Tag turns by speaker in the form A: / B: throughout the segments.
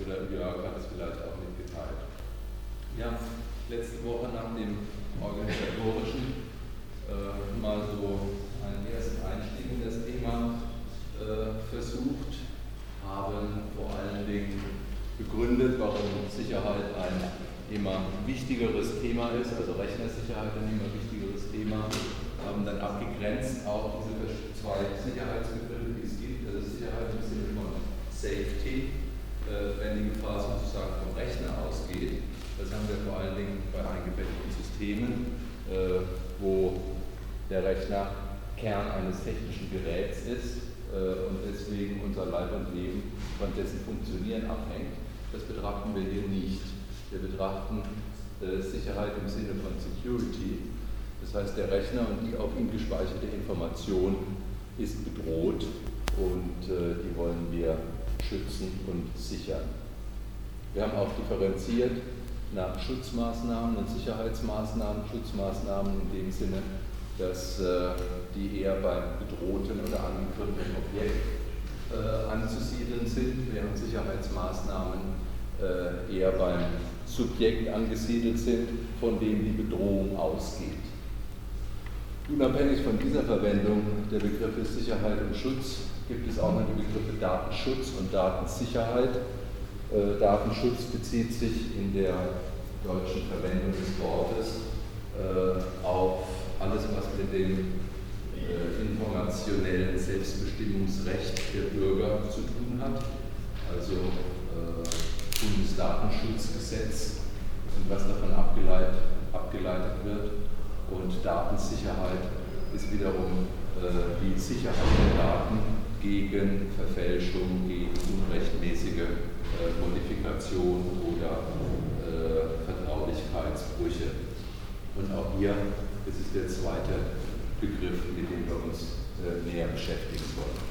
A: oder Jörg hat es vielleicht auch mitgeteilt. Wir haben letzte Woche nach dem organisatorischen mal so einen ersten Einstieg in das Thema versucht, haben vor allen Dingen begründet, warum Sicherheit ein immer wichtigeres Thema ist, also Rechnersicherheit ein immer wichtigeres Thema, haben dann abgegrenzt auch diese zwei Sicherheitsbegriffe, die es gibt, also Sicherheit im Sinne von Safety, wenn die Gefahr sozusagen vom Rechner ausgeht. Das haben wir vor allen Dingen bei eingebetteten Systemen, wo der Rechner Kern eines technischen Geräts ist und deswegen unser Leib und Leben von dessen Funktionieren abhängt. Das betrachten wir hier nicht. Wir betrachten Sicherheit im Sinne von Security. Das heißt, der Rechner und die auf ihm gespeicherte Information ist bedroht und die wollen wir schützen und sichern. Wir haben auch differenziert nach Schutzmaßnahmen und Sicherheitsmaßnahmen. Schutzmaßnahmen in dem Sinne, dass die eher beim bedrohten oder angegriffenen Objekt anzusiedeln sind, während Sicherheitsmaßnahmen eher beim Subjekt angesiedelt sind, von dem die Bedrohung ausgeht. Unabhängig von dieser Verwendung der Begriffe Sicherheit und Schutz gibt es auch noch die Begriffe Datenschutz und Datensicherheit. Datenschutz bezieht sich in der deutschen Verwendung des Wortes auf alles, was mit dem informationellen Selbstbestimmungsrecht der Bürger zu tun hat, also Bundesdatenschutzgesetz und was davon abgeleitet wird. Und Datensicherheit ist wiederum die Sicherheit der Daten gegen Verfälschung, gegen unrechtmäßige Modifikation oder Vertraulichkeitsbrüche. Und auch hier ist es der zweite Begriff, mit dem wir uns näher beschäftigen wollen.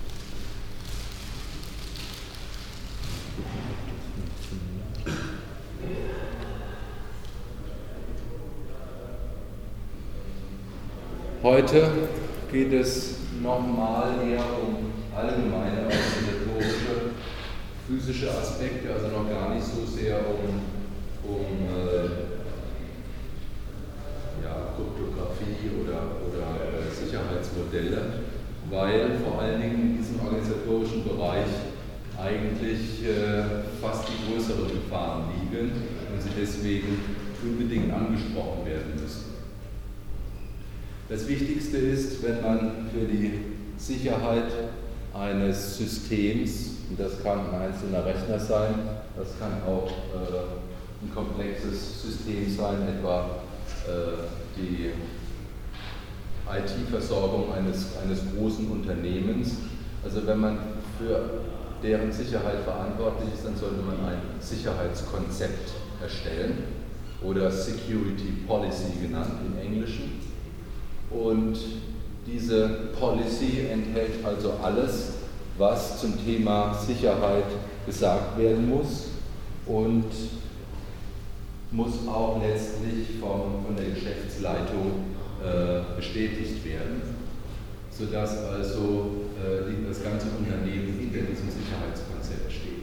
A: Heute geht es nochmal eher um allgemeine organisatorische, physische Aspekte, also noch gar nicht so sehr um Kryptographie oder Sicherheitsmodelle, weil vor allen Dingen in diesem organisatorischen Bereich eigentlich fast die größeren Gefahren liegen und sie deswegen unbedingt angesprochen werden müssen. Das Wichtigste ist, wenn man für die Sicherheit eines Systems, und das kann ein einzelner Rechner sein, das kann auch ein komplexes System sein, etwa die IT-Versorgung eines großen Unternehmens. Also wenn man für deren Sicherheit verantwortlich ist, dann sollte man ein Sicherheitskonzept erstellen oder Security Policy genannt im Englischen. Und diese Policy enthält also alles, was zum Thema Sicherheit gesagt werden muss und muss auch letztlich von der Geschäftsleitung bestätigt werden, sodass also das ganze Unternehmen hinter diesem Sicherheitskonzept steht.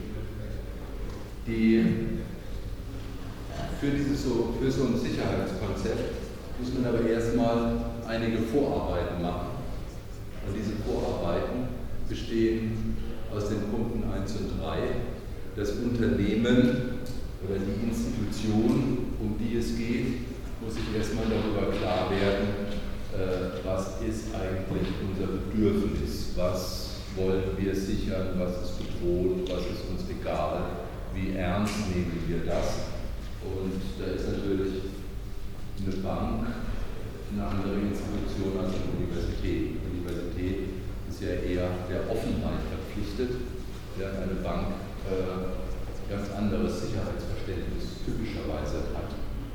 A: Für so ein Sicherheitskonzept muss man aber erstmal einige Vorarbeiten machen. Und diese Vorarbeiten bestehen aus den Punkten 1 und 3. Das Unternehmen oder die Institution, um die es geht, muss sich erstmal darüber klar werden, was ist eigentlich unser Bedürfnis, was wollen wir sichern, was ist bedroht, was ist uns egal, wie ernst nehmen wir das. Und da ist natürlich eine Bank eine andere Institution als eine Universität. Die Universität ist ja eher der Offenheit verpflichtet, während eine Bank ganz anderes Sicherheitsverständnis typischerweise hat.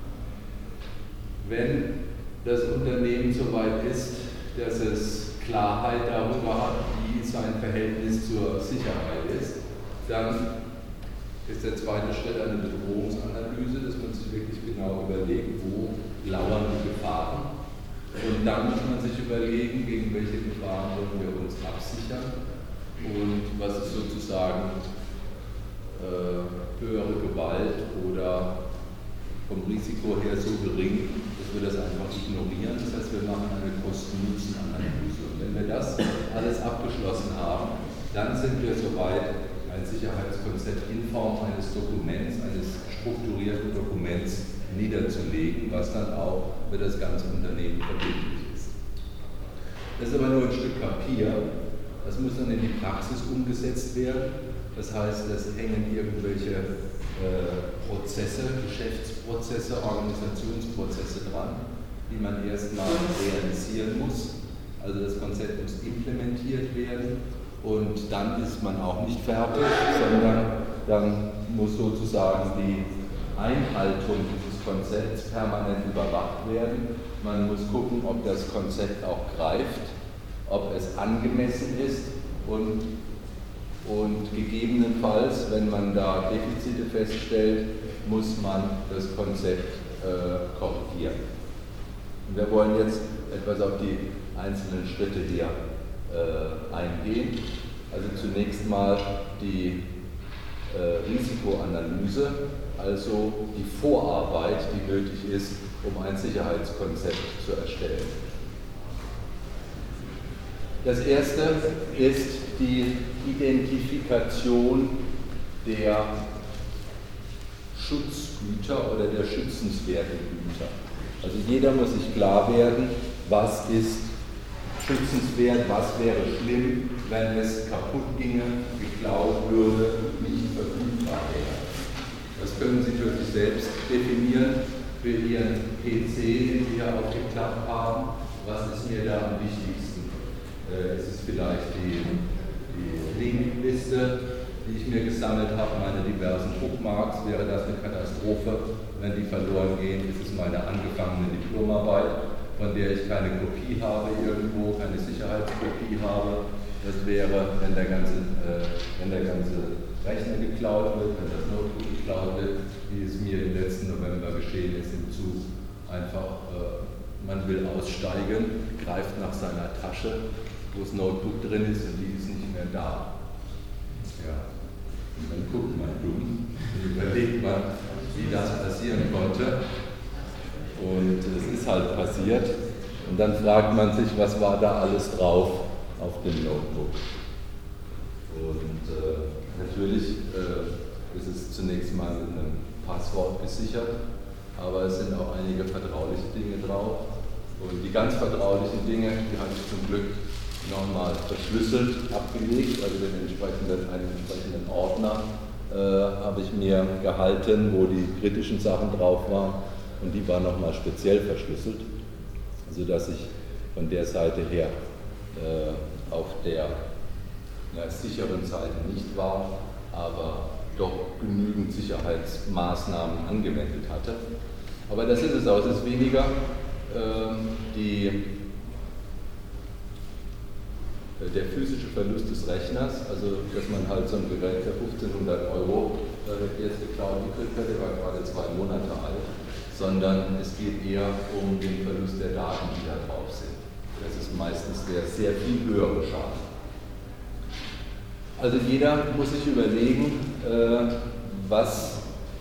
A: Wenn das Unternehmen so weit ist, dass es Klarheit darüber hat, wie sein Verhältnis zur Sicherheit ist, dann ist der zweite Schritt eine Bedrohungsanalyse, dass man sich wirklich genau überlegt, wo lauern die Gefahren. Und dann muss man sich überlegen, gegen welche Gefahren wollen wir uns absichern und was ist sozusagen höhere Gewalt oder vom Risiko her so gering, dass wir das einfach ignorieren. Das heißt, wir machen eine Kosten-Nutzen-Analyse. Und wenn wir das alles abgeschlossen haben, dann sind wir soweit, ein Sicherheitskonzept in Form eines Dokuments, eines strukturierten Dokuments niederzulegen, was dann auch für das ganze Unternehmen verbindlich ist. Das ist aber nur ein Stück Papier, das muss dann in die Praxis umgesetzt werden. Das heißt, es hängen irgendwelche Prozesse, Geschäftsprozesse, Organisationsprozesse dran, die man erstmal realisieren muss. Also das Konzept muss implementiert werden. Und dann ist man auch nicht fertig, sondern dann muss sozusagen die Einhaltung dieses Konzepts permanent überwacht werden. Man muss gucken, ob das Konzept auch greift, ob es angemessen ist und gegebenenfalls, wenn man da Defizite feststellt, muss man das Konzept korrigieren. Und wir wollen jetzt etwas auf die einzelnen Schritte hier eingehen. Also zunächst mal die Risikoanalyse, also die Vorarbeit, die nötig ist, um ein Sicherheitskonzept zu erstellen. Das erste ist die Identifikation der Schutzgüter oder der schützenswerten Güter. Also jeder muss sich klar werden, was ist schützenswert, was wäre schlimm, wenn es kaputt ginge, geklaut würde, nicht verfügbar wäre. Das können Sie für sich selbst definieren, für Ihren PC, den Sie hier aufgeklappt haben. Was ist mir da am wichtigsten? Ist es vielleicht die Linkliste, die ich mir gesammelt habe, meine diversen Bookmarks? Wäre das eine Katastrophe, wenn die verloren gehen? Ist es meine angefangene Diplomarbeit, von der ich keine Kopie habe irgendwo, keine Sicherheitskopie habe? Das wäre, wenn der ganze Rechner geklaut wird, wenn das Notebook geklaut wird, wie es mir im letzten November geschehen ist im Zug. Einfach, man will aussteigen, greift nach seiner Tasche, wo das Notebook drin ist und die ist nicht mehr da. Ja. Und dann guckt man dumm und überlegt man, wie das passieren konnte. Und es ist halt passiert. Und dann fragt man sich, was war da alles drauf auf dem Notebook. Und natürlich ist es zunächst mal mit einem Passwort gesichert, aber es sind auch einige vertrauliche Dinge drauf. Und die ganz vertraulichen Dinge, die habe ich zum Glück nochmal verschlüsselt abgelegt, also einen entsprechenden Ordner habe ich mir gehalten, wo die kritischen Sachen drauf waren, und die waren nochmal speziell verschlüsselt, sodass ich von der Seite her auf der sicheren Seite nicht war, aber doch genügend Sicherheitsmaßnahmen angewendet hatte. Aber das ist es auch, es ist weniger der physische Verlust des Rechners, also dass man halt so ein Gerät für 1500 € jetzt geklaut gekriegt hat, der war gerade 2 Monate alt, sondern es geht eher um den Verlust der Daten, die da drauf sind. Das ist meistens der sehr viel höhere Schaden. Also jeder muss sich überlegen, was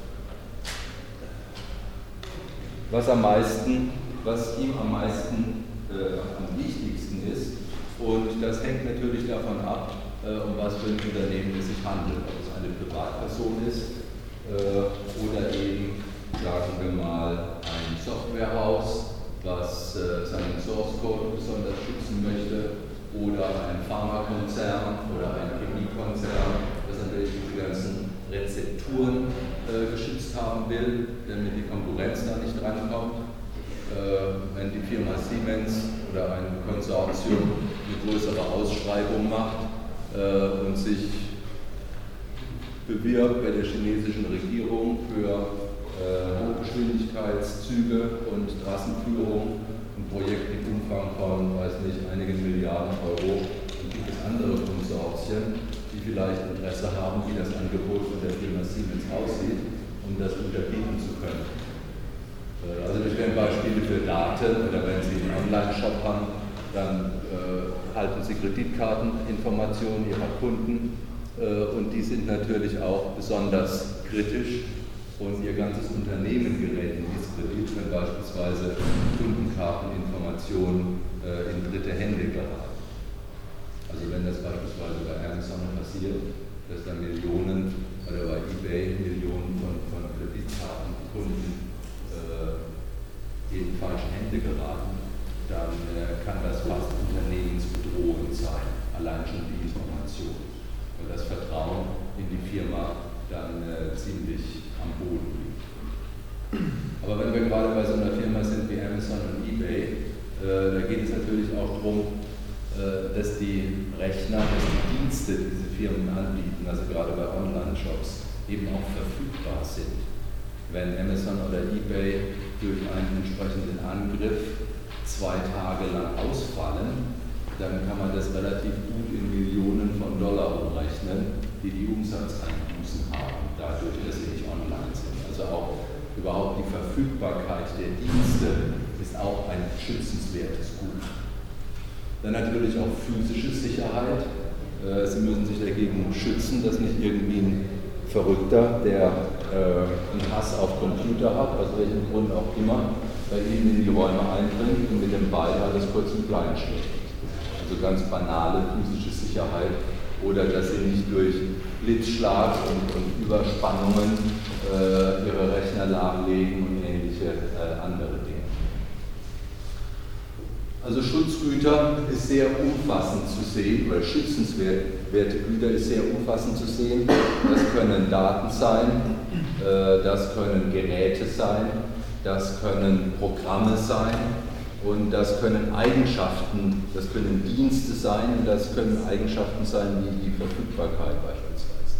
A: ihm am meisten am wichtigsten ist. Und das hängt natürlich davon ab, um was für ein Unternehmen es sich handelt. Ob es eine Privatperson ist oder eben, sagen wir mal, ein Softwarehaus, was seinen Source Code besonders schützen möchte, oder ein Pharmakonzern oder ein Chemiekonzern, das natürlich diese ganzen Rezepturen geschützt haben will, damit die Konkurrenz da nicht drankommt. Wenn die Firma Siemens oder ein Konsortium eine größere Ausschreibung macht und sich bewirbt bei der chinesischen Regierung für Hochgeschwindigkeitszüge und Trassenführung, ein Projekt im Umfang von, einigen Milliarden €, und gibt es andere Konsortien, die vielleicht Interesse haben, wie das Angebot von der Firma Siemens aussieht, um das unterbieten zu können. Also das wären Beispiele für Daten, oder wenn Sie einen Online-Shop haben, dann halten Sie Kreditkarteninformationen Ihrer Kunden und die sind natürlich auch besonders kritisch und ihr ganzes Unternehmen gerät in Diskredit, wenn beispielsweise Kundenkarteninformationen in dritte Hände geraten. Also wenn das beispielsweise bei Amazon passiert, dass da Millionen oder bei eBay Millionen von Kreditkartenkunden in falsche Hände geraten, dann kann das fast unternehmensbedrohend sein, allein schon die Information. Und das Vertrauen in die Firma dann ziemlich am Boden liegt. Aber wenn wir gerade bei so einer Firma sind wie Amazon und eBay, da geht es natürlich auch darum, dass die Rechner, dass die Dienste, die diese Firmen anbieten, also gerade bei Online-Shops, eben auch verfügbar sind. Wenn Amazon oder eBay durch einen entsprechenden Angriff 2 Tage lang ausfallen, dann kann man das relativ gut in Millionen von Dollar umrechnen, die Umsatzeinbußen haben, dadurch, dass sie nicht online sind. Also auch überhaupt die Verfügbarkeit der Dienste ist auch ein schützenswertes Gut. Dann natürlich auch physische Sicherheit. Sie müssen sich dagegen schützen, dass nicht irgendwie ein Verrückter, der einen Hass auf Computer hat, aus welchem Grund auch immer, bei Ihnen in die Räume eindringt und mit dem Beil alles kurz und klein schlägt. Also ganz banale physische Sicherheit. Oder dass Sie nicht durch Blitzschlag und Überspannungen Ihre Rechner lahmlegen und ähnliche andere Dinge. Also Schutzgüter ist sehr umfassend zu sehen, oder schützenswerte Güter ist sehr umfassend zu sehen. Das können Daten sein, das können Geräte sein, das können Programme sein und das können Eigenschaften, das können Dienste sein und das können Eigenschaften sein wie die Verfügbarkeit beispielsweise.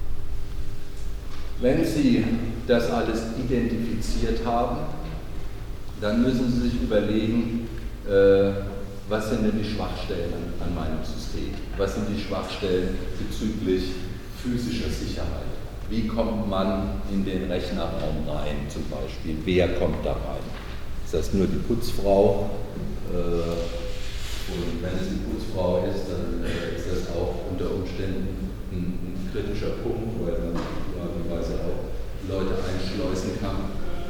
A: Wenn Sie das alles identifiziert haben, dann müssen Sie sich überlegen, was sind denn die Schwachstellen an meinem System? Was sind die Schwachstellen bezüglich physischer Sicherheit? Wie kommt man in den Rechnerraum rein zum Beispiel? Wer kommt da rein? Ist das nur die Putzfrau? Und wenn es die Putzfrau ist, dann ist das auch unter Umständen ein kritischer Punkt, weil man möglicherweise auch Leute einschleusen kann.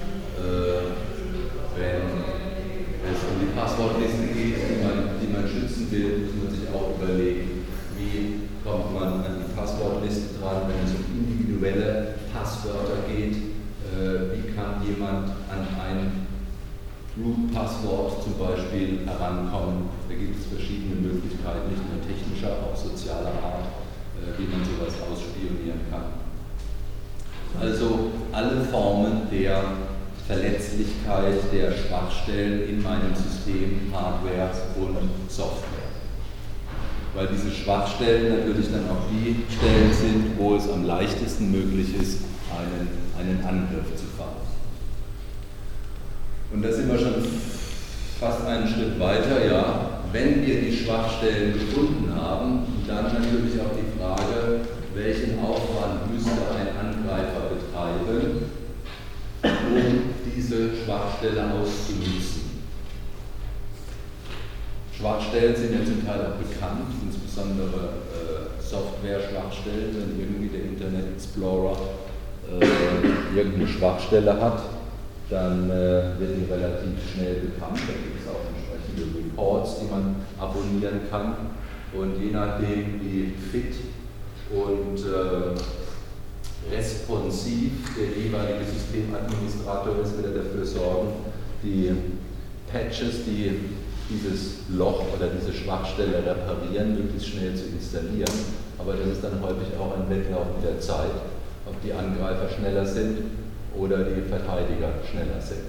A: Wenn es um die Passwortliste geht, die man schützen will, muss man sich auch überlegen, wie kommt man an die Passwortliste dran, wenn es um individuelle Passwörter geht, wie kann jemand an ein Root-Passwort zum Beispiel herankommen. Da gibt es verschiedene Möglichkeiten, nicht nur technischer, auch sozialer Art, wie man sowas ausspionieren kann. Also alle Formen der Verletzlichkeit der Schwachstellen in meinem System, Hardware und Software. Weil diese Schwachstellen natürlich dann auch die Stellen sind, wo es am leichtesten möglich ist, einen Angriff zu fahren. Und da sind wir schon fast einen Schritt weiter, ja. Wenn wir die Schwachstellen gefunden haben, dann natürlich auch die Frage, welchen Aufwand müsste ein Angreifer betreiben, um diese Schwachstelle auszunutzen. Schwachstellen sind ja zum Teil auch bekannt, insbesondere Software-Schwachstellen, wenn irgendwie der Internet Explorer irgendeine Schwachstelle hat, dann wird die relativ schnell bekannt. Da gibt es auch entsprechende Reports, die man abonnieren kann. Und je nachdem, wie fit und responsiv der jeweilige Systemadministrator ist, wird er dafür sorgen, die Patches, die dieses Loch oder diese Schwachstelle reparieren, möglichst schnell zu installieren. Aber das ist dann häufig auch ein Wettlauf mit der Zeit, ob die Angreifer schneller sind oder die Verteidiger schneller sind.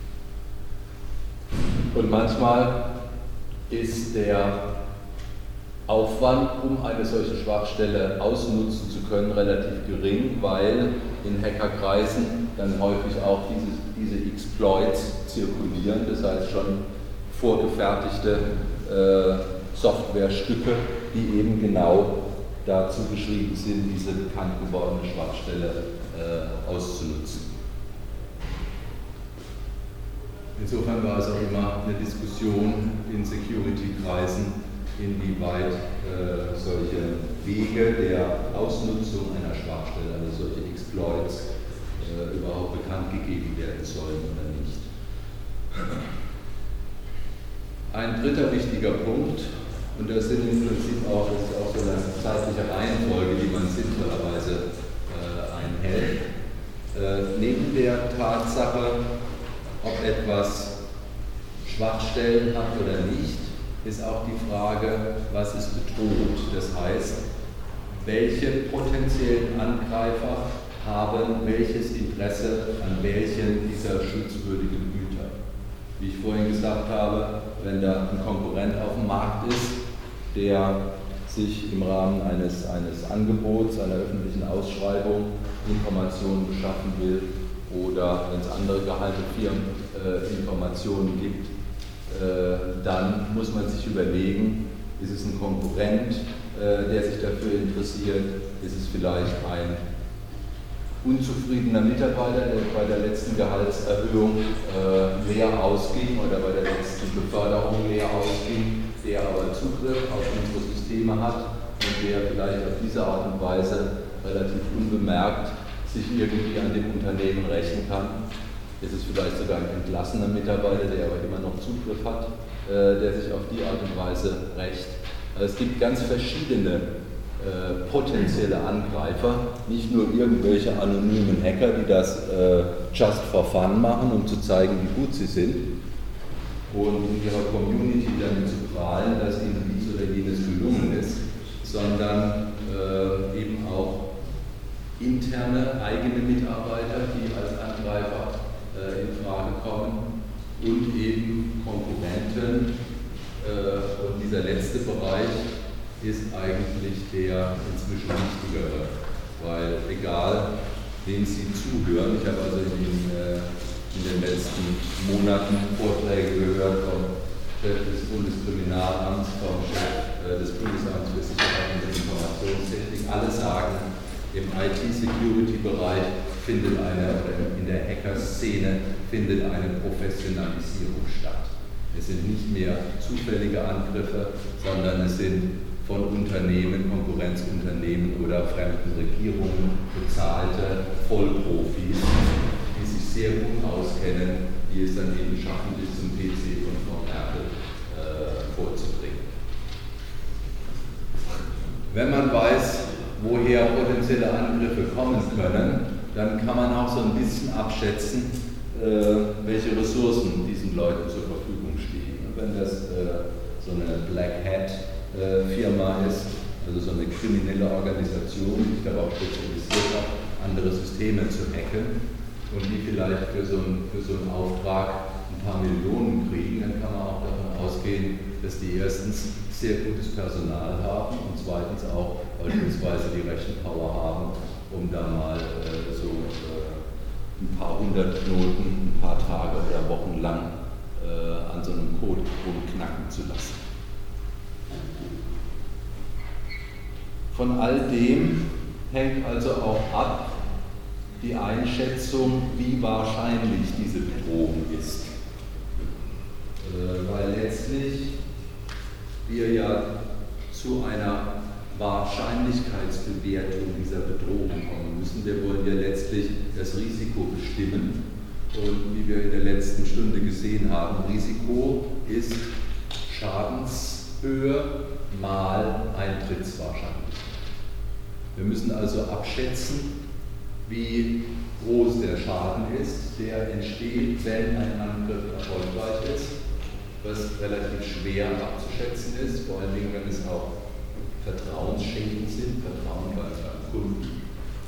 A: Und manchmal ist der Aufwand, um eine solche Schwachstelle ausnutzen zu können, relativ gering, weil in Hackerkreisen dann häufig auch diese Exploits zirkulieren, das heißt schon vorgefertigte Softwarestücke, die eben genau dazu geschrieben sind, diese bekannt gewordene Schwachstelle auszunutzen. Insofern war es auch immer eine Diskussion in Security-Kreisen, inwieweit solche
B: Wege der Ausnutzung einer Schwachstelle, also solche Exploits, überhaupt bekannt gegeben werden sollen oder nicht. Ein dritter wichtiger Punkt, und das sind im Prinzip auch, das ist auch so eine zeitliche Reihenfolge, die man sinnvollerweise einhält, neben der Tatsache, ob etwas Schwachstellen hat oder nicht, ist auch die Frage, was ist bedroht. Das heißt, welche potenziellen Angreifer haben welches Interesse an welchen dieser schutzwürdigen Güter. Wie ich vorhin gesagt habe, wenn da ein Konkurrent auf dem Markt ist, der sich im Rahmen eines Angebots, einer öffentlichen Ausschreibung Informationen beschaffen will oder wenn es andere geheime Firmen Informationen gibt, dann muss man sich überlegen, ist es ein Konkurrent, der sich dafür interessiert, ist es vielleicht ein unzufriedener Mitarbeiter, der bei der letzten Gehaltserhöhung leer ausging oder bei der letzten Beförderung leer ausging, der aber Zugriff auf unsere Systeme hat und der vielleicht auf diese Art und Weise relativ unbemerkt sich irgendwie an dem Unternehmen rächen kann. Es ist vielleicht sogar ein entlassener Mitarbeiter, der aber immer noch Zugriff hat, der sich auf die Art und Weise rächt. Also es gibt ganz verschiedene potenzielle Angreifer, nicht nur irgendwelche anonymen Hacker, die das just for fun machen, um zu zeigen, wie gut sie sind und in ihrer Community damit zu prahlen, dass ihnen dies oder jenes gelungen ist, sondern eben auch interne, eigene Mitarbeiter, die als Angreifer in Frage kommen und eben Konkurrenten. Und dieser letzte Bereich ist eigentlich der inzwischen wichtigere, weil egal, wem Sie zuhören, ich habe also in den letzten Monaten Vorträge gehört vom Chef des Bundeskriminalamts, vom Chef des Bundesamts für Sicherheit und Informationstechnik, alle sagen, im IT-Security-Bereich findet oder in der Hacker-Szene findet eine Professionalisierung statt. Es sind nicht mehr zufällige Angriffe, sondern es sind von Unternehmen, Konkurrenzunternehmen oder fremden Regierungen bezahlte Vollprofis, die sich sehr gut auskennen, die es dann eben schaffen, bis zum PC von Frau Merkel vorzubringen. Wenn man weiß, woher potenzielle Angriffe kommen können, dann kann man auch so ein bisschen abschätzen, welche Ressourcen diesen Leuten zur Verfügung stehen. Und wenn das so eine Black Hat Firma ist, also so eine kriminelle Organisation, die sich darauf spezialisiert hat, andere Systeme zu hacken und die vielleicht für so einen Auftrag ein paar Millionen kriegen, dann kann man auch davon ausgehen, dass die erstens sehr gutes Personal haben und zweitens auch beispielsweise die Rechenpower haben, um da mal ein paar hundert Knoten, ein paar Tage oder Wochen lang an so einem Code rumknacken zu lassen. Von all dem hängt also auch ab die Einschätzung, wie wahrscheinlich diese Bedrohung ist. Weil letztlich wir ja zu einer Wahrscheinlichkeitsbewertung dieser Bedrohung kommen müssen. Wir wollen ja letztlich das Risiko bestimmen. Und wie wir in der letzten Stunde gesehen haben, Risiko ist Schadenshöhe mal Eintrittswahrscheinlichkeit. Wir müssen also abschätzen, wie groß der Schaden ist, der entsteht, wenn ein Angriff erfolgreich ist, was relativ schwer abzuschätzen ist, vor allen Dingen, wenn es auch Vertrauensschäden sind, Vertrauen beim Kunden.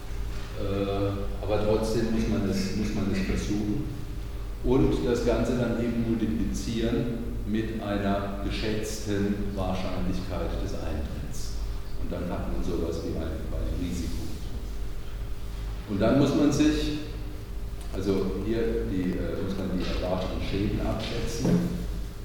B: Aber trotzdem muss man es versuchen und das Ganze dann eben multiplizieren mit einer geschätzten Wahrscheinlichkeit des Eintritts. Und dann hat man sowas wie ein Risiko. Und dann muss man sich, also hier muss man die erwarteten Schäden abschätzen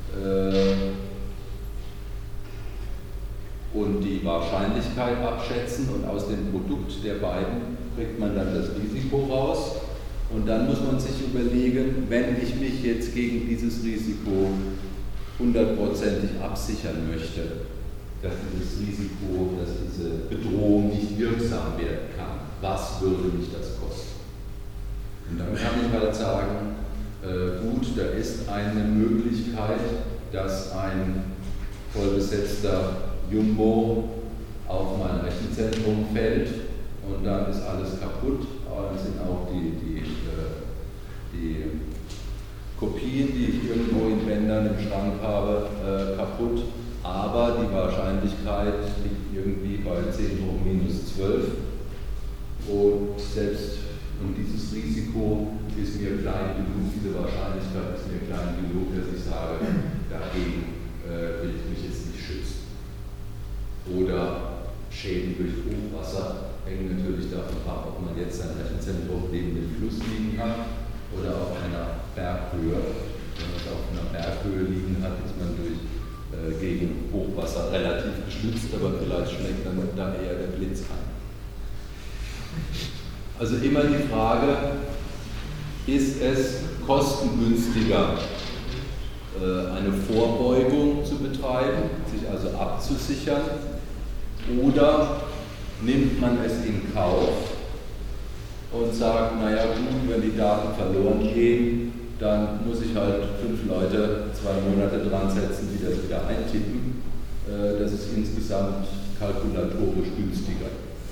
B: und die Wahrscheinlichkeit abschätzen und aus dem Produkt der beiden kriegt man dann das Risiko raus und dann muss man sich überlegen, wenn ich mich jetzt gegen dieses Risiko 100%ig absichern möchte, dass dieses Risiko, dass diese Bedrohung nicht wirksam werden kann. Was würde mich das kosten? Und dann kann ich halt sagen, gut, da ist eine Möglichkeit, dass ein vollbesetzter Jumbo auf mein Rechenzentrum fällt und dann ist alles kaputt, aber dann sind auch die Kopien, die ich irgendwo in Bändern im Schrank habe, kaputt, aber die Wahrscheinlichkeit liegt irgendwie bei 10 hoch minus 12 und selbst dieses Risiko ist mir klein genug, diese Wahrscheinlichkeit ist mir klein genug, dass ich sage, dagegen will ich mich jetzt nicht schützen. Oder Schäden durch Hochwasser hängen natürlich davon ab, ob man jetzt sein Rechenzentrum neben dem Fluss liegen hat oder auf einer Berghöhe. Wenn man es auf einer Berghöhe liegen hat, ist man gegen Hochwasser relativ geschützt, aber vielleicht schlägt dann da eher der Blitz ein. Also immer die Frage, ist es kostengünstiger, eine Vorbeugung zu betreiben, sich also abzusichern, oder nimmt man es in Kauf und sagt, naja gut, wenn die Daten verloren gehen, dann muss ich halt 5 Leute 2 Monate dran setzen, die das wieder eintippen. Das ist insgesamt kalkulatorisch günstiger.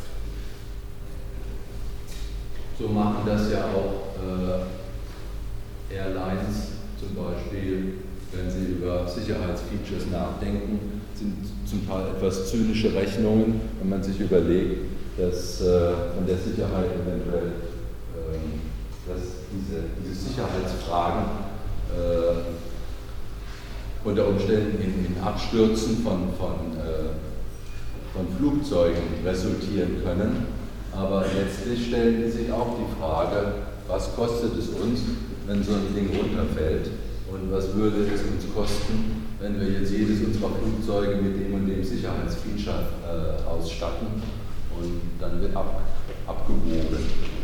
B: So machen das ja auch Airlines zum Beispiel, wenn sie über Sicherheitsfeatures nachdenken, sind zum Teil etwas zynische Rechnungen, wenn man sich überlegt, dass von der Sicherheit eventuell, dass diese Sicherheitsfragen unter Umständen in Abstürzen von Flugzeugen resultieren können. Aber letztlich stellen die sich auch die Frage, was kostet es uns, wenn so ein Ding runterfällt, und was würde es uns kosten, wenn wir jetzt jedes unserer Flugzeuge mit dem und dem Sicherheitsfeature ausstatten, und dann wird abgewogen.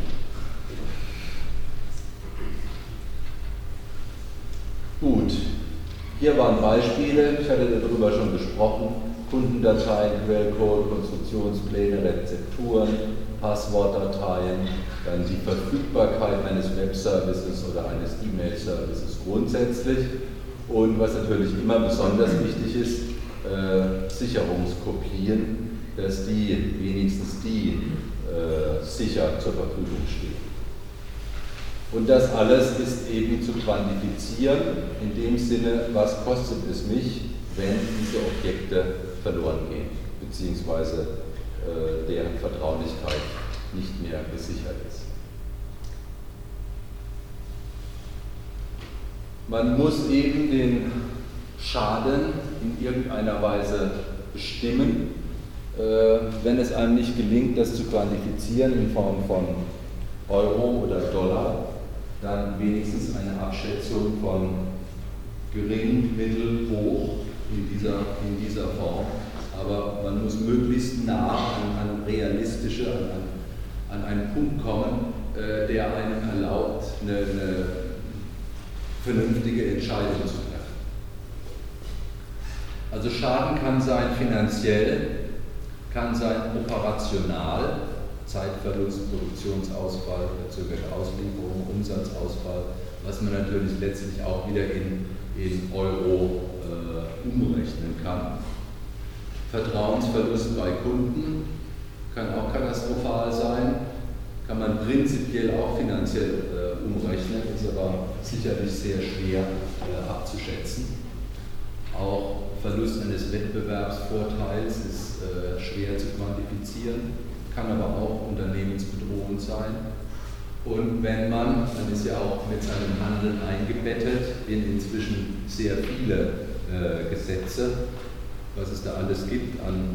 B: Gut, hier waren Beispiele, ich hatte darüber schon gesprochen: Kundendateien, Quellcode, Konstruktionspläne, Rezepturen, Passwortdateien, dann die Verfügbarkeit eines Webservices oder eines E-Mail-Services grundsätzlich, und was natürlich immer besonders wichtig ist, Sicherungskopien, dass wenigstens die sicher zur Verfügung stehen. Und das alles ist eben zu quantifizieren, in dem Sinne, was kostet es mich, wenn diese Objekte verloren gehen, beziehungsweise deren Vertraulichkeit nicht mehr gesichert ist. Man muss eben den Schaden in irgendeiner Weise bestimmen, wenn es einem nicht gelingt, das zu quantifizieren in Form von Euro oder Dollar, dann wenigstens eine Abschätzung von gering, mittel, hoch in dieser Form. Aber man muss möglichst nah an realistische, an einen Punkt kommen, der einem erlaubt, eine vernünftige Entscheidung zu treffen. Also Schaden kann sein finanziell, kann sein operational, Zeitverlust, Produktionsausfall, verzögerte Auslieferung, Umsatzausfall, was man natürlich letztlich auch wieder in Euro umrechnen kann. Vertrauensverlust bei Kunden kann auch katastrophal sein, kann man prinzipiell auch finanziell umrechnen, ist aber sicherlich sehr schwer abzuschätzen. Auch Verlust eines Wettbewerbsvorteils ist schwer zu quantifizieren, kann aber auch unternehmensbedrohend sein. Und wenn man ist ja auch mit seinem Handeln eingebettet in inzwischen sehr viele Gesetze, was es da alles gibt an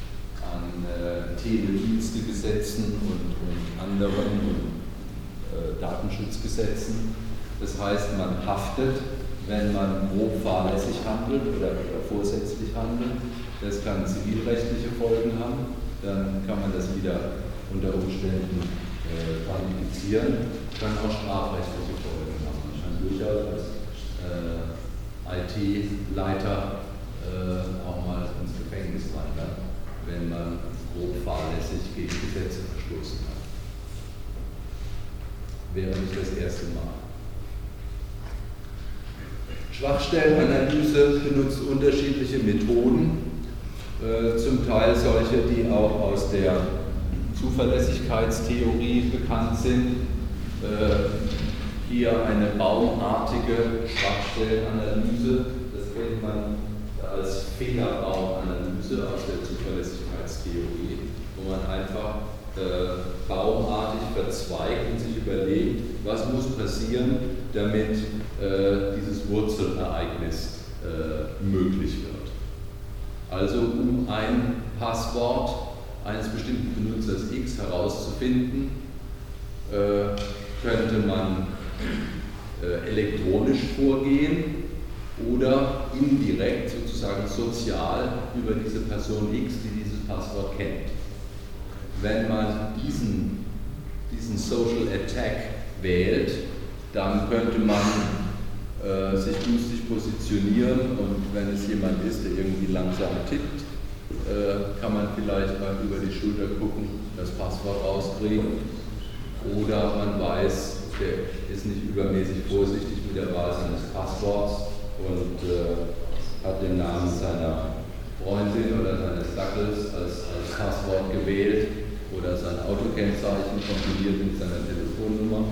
B: Teledienstegesetzen und anderen Datenschutzgesetzen. Das heißt, man haftet, wenn man grob fahrlässig handelt oder vorsätzlich handelt. Das kann zivilrechtliche Folgen haben, dann kann man das wieder unter Umständen quantifizieren, kann auch strafrechtliche Folgen haben. Man kann durchaus als IT-Leiter auch mal ins Gefängnis wandern, wenn man grob fahrlässig gegen Gesetze verstoßen hat. Wäre nicht das erste Mal. Schwachstellenanalyse benutzt unterschiedliche Methoden, zum Teil solche, die auch aus der Zuverlässigkeitstheorie bekannt sind. Hier eine baumartige Schwachstellenanalyse, das kennt man als Fehlerbauanalyse aus der Zuverlässigkeitstheorie, wo man einfach baumartig verzweigt und sich überlegt, was muss passieren, damit dieses Wurzelereignis möglich wird. Also um ein Passwort eines bestimmten Benutzers X herauszufinden, könnte man elektronisch vorgehen oder indirekt, sozusagen sozial, über diese Person X, die dieses Passwort kennt. Wenn man diesen Social Attack wählt, dann könnte man sich günstig positionieren, und wenn es jemand ist, der irgendwie langsam tippt, kann man vielleicht mal über die Schulter gucken, das Passwort rauskriegen, oder man weiß, der ist nicht übermäßig vorsichtig mit der Wahl seines Passworts und hat den Namen seiner Freundin oder seines Dackels als Passwort gewählt oder sein Autokennzeichen kombiniert mit seiner Telefonnummer.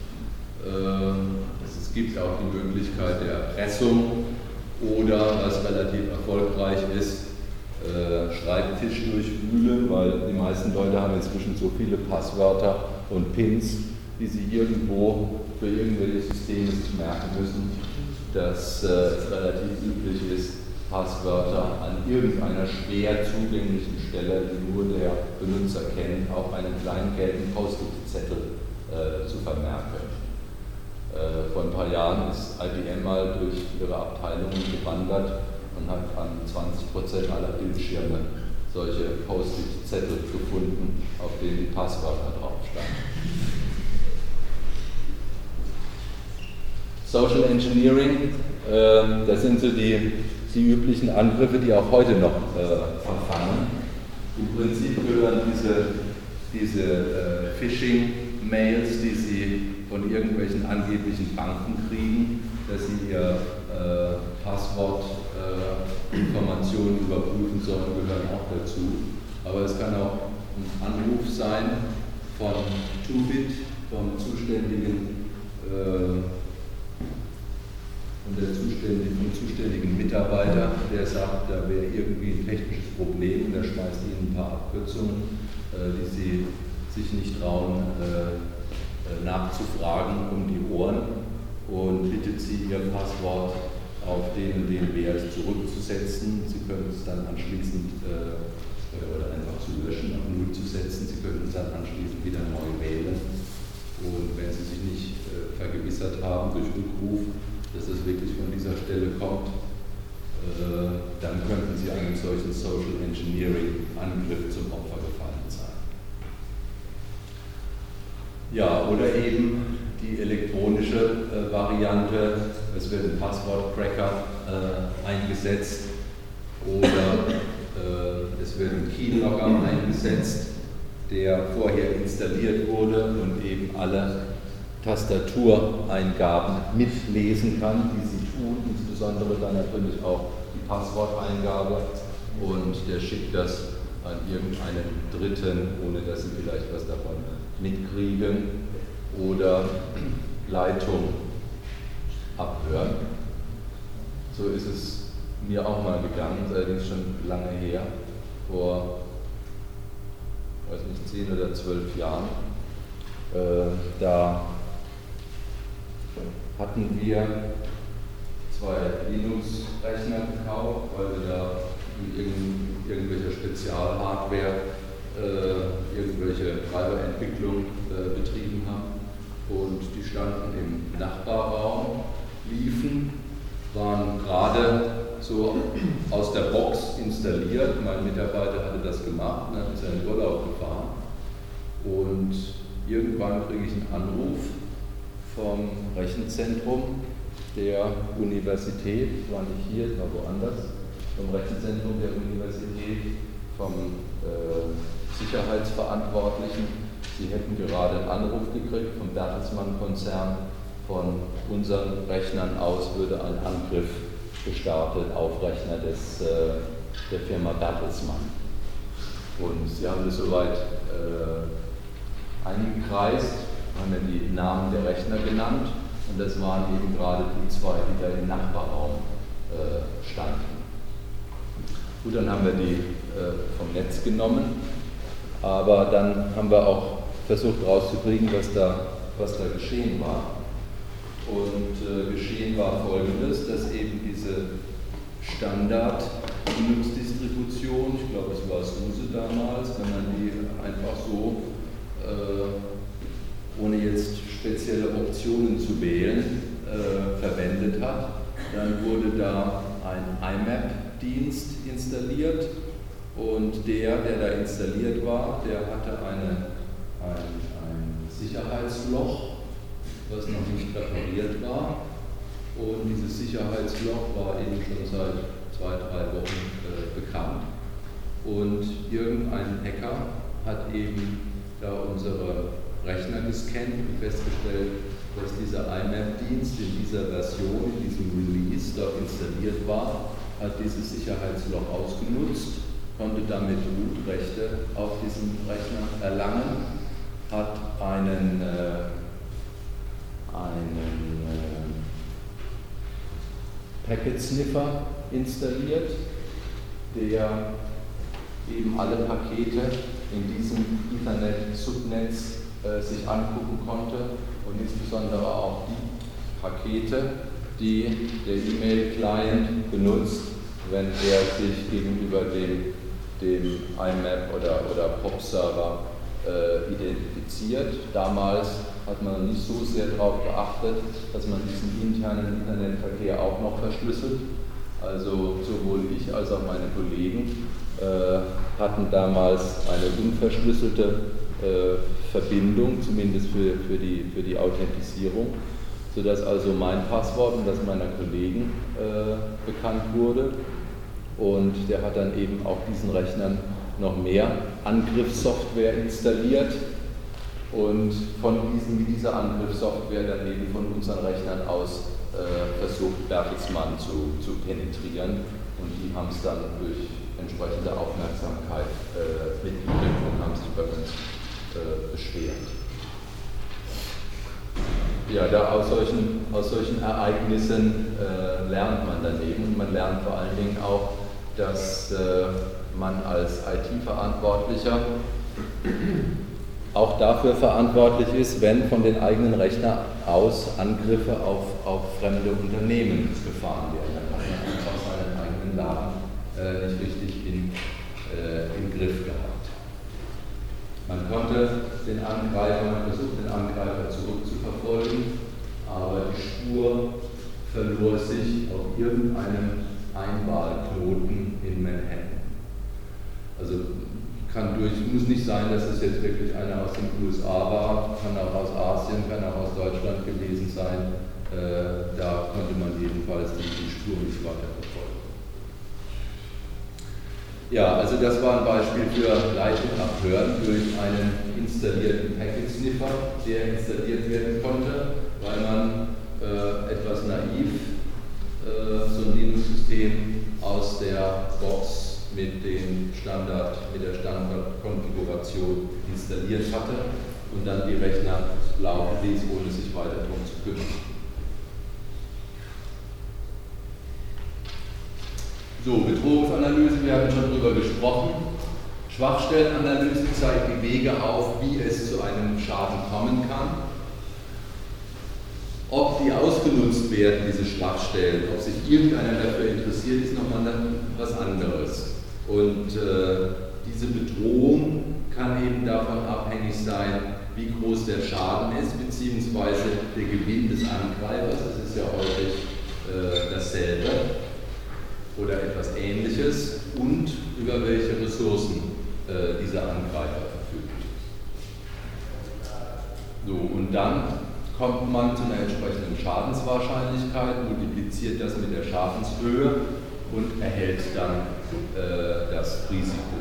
B: Es gibt auch die Möglichkeit der Erpressung oder, was relativ erfolgreich ist, Schreibtisch durchwühlen, weil die meisten Leute haben inzwischen so viele Passwörter und Pins, die sie irgendwo für irgendwelche Systeme sich merken müssen, dass es relativ üblich ist, Passwörter an irgendeiner schwer zugänglichen Stelle, die nur der Benutzer kennt, auf einen kleinen gelben Post-it-Zettel zu vermerken. Vor ein paar Jahren ist IBM mal durch ihre Abteilungen gewandert und hat an 20% aller Bildschirme solche Post-it-Zettel gefunden, auf denen die Passwörter drauf standen. Social Engineering, das sind so die üblichen Angriffe, die auch heute noch verfangen. Im Prinzip gehören diese Phishing-Mails, die Sie von irgendwelchen angeblichen Banken kriegen, dass sie ihr Passwortinformationen überprüfen sollen, gehören auch dazu. Aber es kann auch ein Anruf sein von Tubit, vom zuständigen Mitarbeiter, der sagt, da wäre irgendwie ein technisches Problem, und der schmeißt Ihnen ein paar Abkürzungen, die Sie sich nicht trauen nachzufragen, um die Ohren, und bittet Sie, Ihr Passwort auf den und den Wert zurückzusetzen. Sie können es dann anschließend oder einfach zu löschen, auf 0 zu setzen. Sie können es dann anschließend wieder neu wählen. Und wenn Sie sich nicht vergewissert haben durch Rückruf, dass es wirklich von dieser Stelle kommt, dann könnten Sie einem solchen Social Engineering Angriff zum Opfer gefallen sein. Ja, oder eben die elektronische Variante, es wird ein Passwortcracker eingesetzt oder es wird ein Keylogger eingesetzt, der vorher installiert wurde und eben alle Tastatureingaben mitlesen kann, die Sie tun, insbesondere dann natürlich auch die Passworteingabe, und der schickt das an irgendeinen Dritten, ohne dass Sie vielleicht was davon mitkriegen, oder Leitung abhören. So ist es mir auch mal gegangen, allerdings schon lange her, vor, weiß nicht, 10 oder 12 Jahren. Da hatten wir 2 Linux-Rechner gekauft, weil wir da mit irgendwelcher Spezialhardware irgendwelche Treiberentwicklung betrieben haben. Und die standen im Nachbarraum, liefen, waren gerade so aus der Box installiert. Mein Mitarbeiter hatte das gemacht und dann ist er in den Urlaub gefahren. Und irgendwann kriege ich einen Anruf vom Rechenzentrum der Universität, es war nicht hier, es war woanders, vom Rechenzentrum der Universität, vom Sicherheitsverantwortlichen. Sie hätten gerade einen Anruf gekriegt vom Bertelsmann-Konzern. Von unseren Rechnern aus würde ein Angriff gestartet auf Rechner der Firma Bertelsmann. Und sie haben das soweit eingekreist, haben mir die Namen der Rechner genannt und das waren eben gerade die zwei, die da im Nachbarraum standen. Gut, dann haben wir die vom Netz genommen, aber dann haben wir auch versucht rauszukriegen, was da geschehen war. Und geschehen war Folgendes, dass eben diese Standard-Linux-Distribution, ich glaube es war SUSE damals, wenn man die einfach so, ohne jetzt spezielle Optionen zu wählen, verwendet hat, dann wurde da ein IMAP-Dienst installiert und der da installiert war, der hatte ein Sicherheitsloch, was noch nicht repariert war. Und dieses Sicherheitsloch war eben schon seit 2-3 Wochen bekannt. Und irgendein Hacker hat eben da unsere Rechner gescannt und festgestellt, dass dieser IMAP-Dienst in dieser Version, in diesem Release dort installiert war, hat dieses Sicherheitsloch ausgenutzt, konnte damit Root-Rechte auf diesem Rechner erlangen, hat einen Packet Sniffer installiert, der eben alle Pakete in diesem Ethernet-Subnetz sich angucken konnte und insbesondere auch die Pakete, die der E-Mail-Client benutzt, wenn er sich gegenüber dem IMAP oder POP-Server identifiziert. Damals hat man nicht so sehr darauf geachtet, dass man diesen internen Internetverkehr auch noch verschlüsselt. Also sowohl ich als auch meine Kollegen hatten damals eine unverschlüsselte Verbindung, zumindest für die Authentisierung, sodass also mein Passwort und das meiner Kollegen bekannt wurde. Und der hat dann eben auf diesen Rechnern noch mehr Angriffssoftware installiert und mit dieser Angriffssoftware dann eben von unseren Rechnern aus versucht, Bertelsmann zu penetrieren. Und die haben es dann durch entsprechende Aufmerksamkeit mitgekriegt und haben sich bei uns beschwert. Ja, da aus solchen Ereignissen lernt man dann eben und man lernt vor allen Dingen auch, dass man als IT-Verantwortlicher auch dafür verantwortlich ist, wenn von den eigenen Rechnern aus Angriffe auf fremde Unternehmen gefahren werden. Dann hat man einfach seinen eigenen Laden nicht richtig im Griff gehabt. Man konnte versucht, den Angreifer zurückzuverfolgen, aber die Spur verlor sich auf irgendeinem Einwahlknoten in Manhattan. Also muss nicht sein, dass es jetzt wirklich einer aus den USA war, kann auch aus Asien, kann auch aus Deutschland gewesen sein. Da konnte man jedenfalls die Spur nicht weiter verfolgen. Ja, also das war ein Beispiel für Leitung abhören durch einen installierten Packet Sniffer, der installiert werden konnte, weil man etwas naiv so ein Linux-System aus der Box mit der Standardkonfiguration installiert hatte und dann die Rechner laufen ließ, ohne sich weiter darum zu kümmern. So, Bedrohungsanalyse, wir haben schon darüber gesprochen. Schwachstellenanalyse zeigt die Wege auf, wie es zu einem Schaden kommen kann. Ob die ausgenutzt werden, diese Schwachstellen, ob sich irgendeiner dafür interessiert, ist nochmal was anderes. Und diese Bedrohung kann eben davon abhängig sein, wie groß der Schaden ist, beziehungsweise der Gewinn des Angreifers. Das ist ja häufig dasselbe oder etwas Ähnliches und über welche Ressourcen dieser Angreifer verfügt. So, und dann kommt man zu einer entsprechenden Schadenswahrscheinlichkeit, multipliziert das mit der Schadenshöhe und erhält dann das Risiko.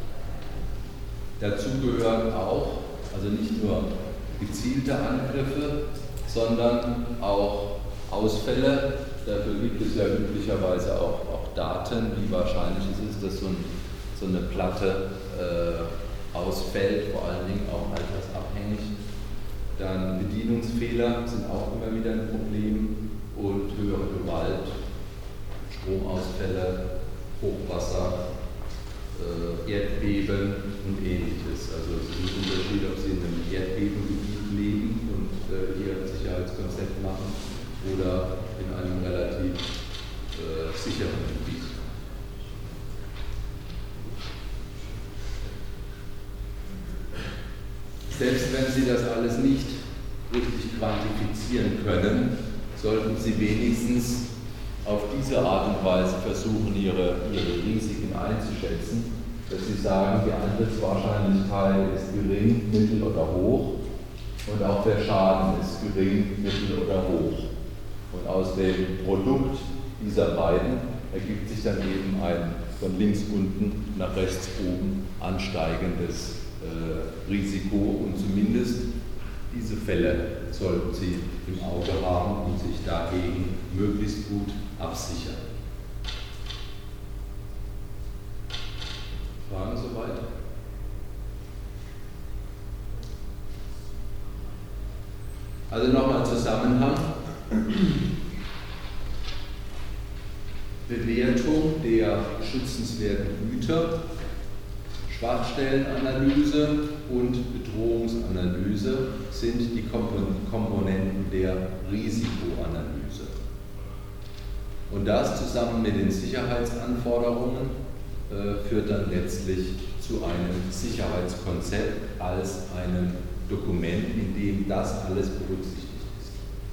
B: Dazu gehören auch, also nicht nur gezielte Angriffe, sondern auch Ausfälle. Dafür gibt es ja üblicherweise auch Daten, wie wahrscheinlich es ist, dass so eine Platte ausfällt, vor allen Dingen auch altersabhängig. Dann Bedienungsfehler sind auch immer wieder ein Problem und höhere Gewalt, Stromausfälle, Hochwasser, Erdbeben und Ähnliches. Also es ist ein Unterschied, ob Sie in einem Erdbebengebiet leben und hier ein Sicherheitskonzept machen oder in einem relativ sicheren Gebiet. Selbst wenn Sie das alles nicht richtig quantifizieren können, sollten Sie wenigstens auf diese Art und Weise versuchen, ihre Risiken einzuschätzen, dass Sie sagen, die Eintrittswahrscheinlichkeit ist gering, mittel oder hoch und auch der Schaden ist gering, mittel oder hoch. Und aus dem Produkt dieser beiden ergibt sich dann eben ein von links unten nach rechts oben ansteigendes Risiko, und zumindest diese Fälle sollten Sie im Auge haben und sich dagegen möglichst gut absichern. Fragen soweit? Also nochmal Zusammenhang. Bewertung der schützenswerten Güter, Schwachstellenanalyse und Bedrohungsanalyse sind die Komponenten der Risikoanalyse. Und das zusammen mit den Sicherheitsanforderungen führt dann letztlich zu einem Sicherheitskonzept als einem Dokument, in dem das alles berücksichtigt ist.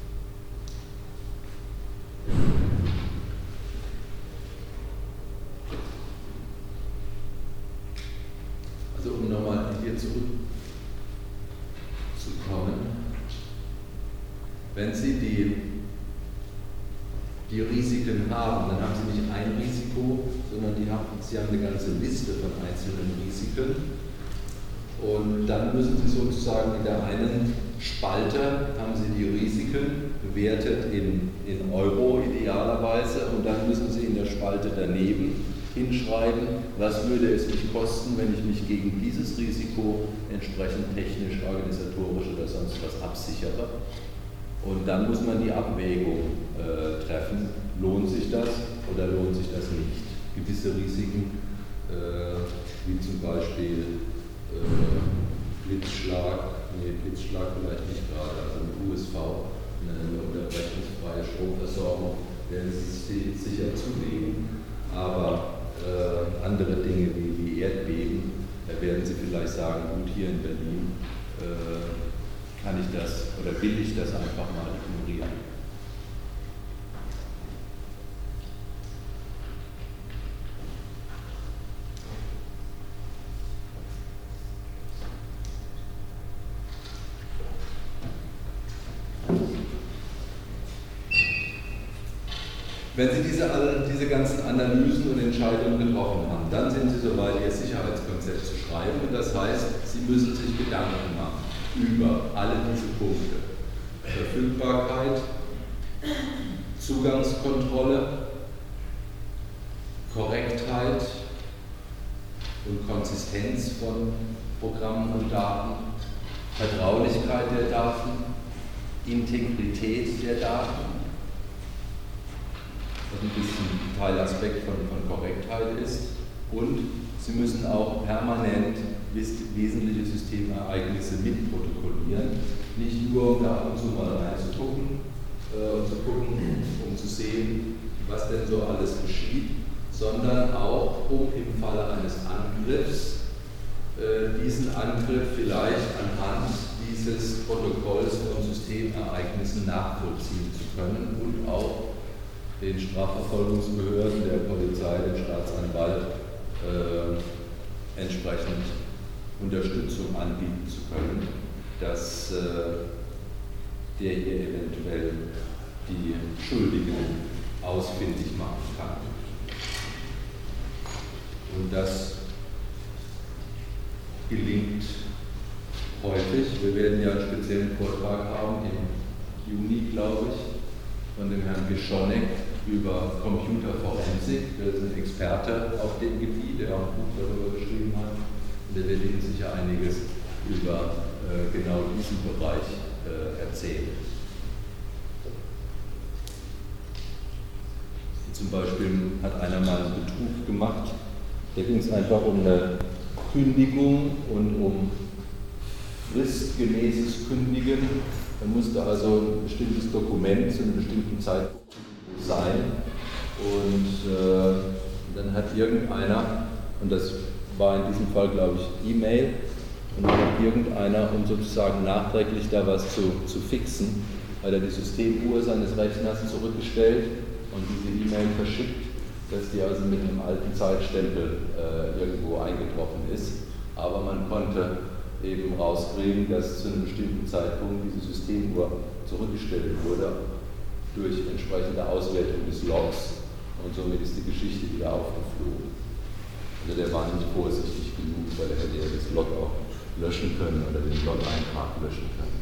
B: Also um nochmal hier zurückzukommen, wenn Sie die Risiken haben, dann haben Sie nicht ein Risiko, sondern Sie haben eine ganze Liste von einzelnen Risiken. Und dann müssen Sie sozusagen in der einen Spalte haben Sie die Risiken bewertet in Euro idealerweise, und dann müssen Sie in der Spalte daneben hinschreiben, was würde es mich kosten, wenn ich mich gegen dieses Risiko entsprechend technisch, organisatorisch oder sonst was absichere. Und dann muss man die Abwägung treffen, lohnt sich das oder lohnt sich das nicht. Gewisse Risiken, wie zum Beispiel Blitzschlag vielleicht nicht gerade, also mit USV, eine unterbrechungsfreie Stromversorgung werden Sie sicher zulegen, aber andere Dinge wie Erdbeben, da werden Sie vielleicht sagen, gut, hier in Berlin kann ich das oder will ich das einfach mal ignorieren. Wenn Sie diese ganzen Analysen und Entscheidungen getroffen haben, dann sind Sie soweit, Ihr Sicherheitskonzept zu schreiben. Und das heißt, Sie müssen sich Gedanken machen über alle diese Punkte. Verfügbarkeit, Zugangskontrolle, Korrektheit und Konsistenz von Programmen und Daten, Vertraulichkeit der Daten, Integrität der Daten, was ein bisschen ein Teilaspekt von Korrektheit ist, und Sie müssen auch permanent wesentliche Systemereignisse mitprotokollieren, nicht nur um da ab und zu mal reinzugucken und zu gucken, um zu sehen, was denn so alles geschieht, sondern auch, um im Falle eines Angriffs diesen Angriff vielleicht anhand dieses Protokolls von Systemereignissen nachvollziehen zu können und auch den Strafverfolgungsbehörden, der Polizei, dem Staatsanwalt entsprechend Unterstützung anbieten zu können, dass der hier eventuell die Schuldigen ausfindig machen kann. Und das gelingt häufig. Wir werden ja einen speziellen Vortrag haben im Juni, glaube ich, von dem Herrn Geschonek über Computerforensik. Der ist ein Experte auf dem Gebiet, der auch ein Buch darüber geschrieben hat. Und der wird Ihnen sicher einiges über genau diesen Bereich erzählen. Zum Beispiel hat einer mal einen Betrug gemacht. Da ging es einfach um eine Kündigung und um fristgemäßes Kündigen. Da musste also ein bestimmtes Dokument zu einem bestimmten Zeitpunkt sein. Und dann hat irgendeiner, und das war in diesem Fall, glaube ich, E-Mail, und dann hat irgendeiner, um sozusagen nachträglich da was zu fixen, hat er die Systemuhr seines Rechners zurückgestellt und diese E-Mail verschickt, dass die also mit einem alten Zeitstempel irgendwo eingetroffen ist. Aber man konnte eben rauskriegen, dass zu einem bestimmten Zeitpunkt diese Systemuhr zurückgestellt wurde durch entsprechende Auswertung des Logs, und somit ist die Geschichte wieder aufgeflogen. Also der war nicht vorsichtig genug, weil er hätte ja das Log auch löschen können oder den Log-Eintrag löschen können.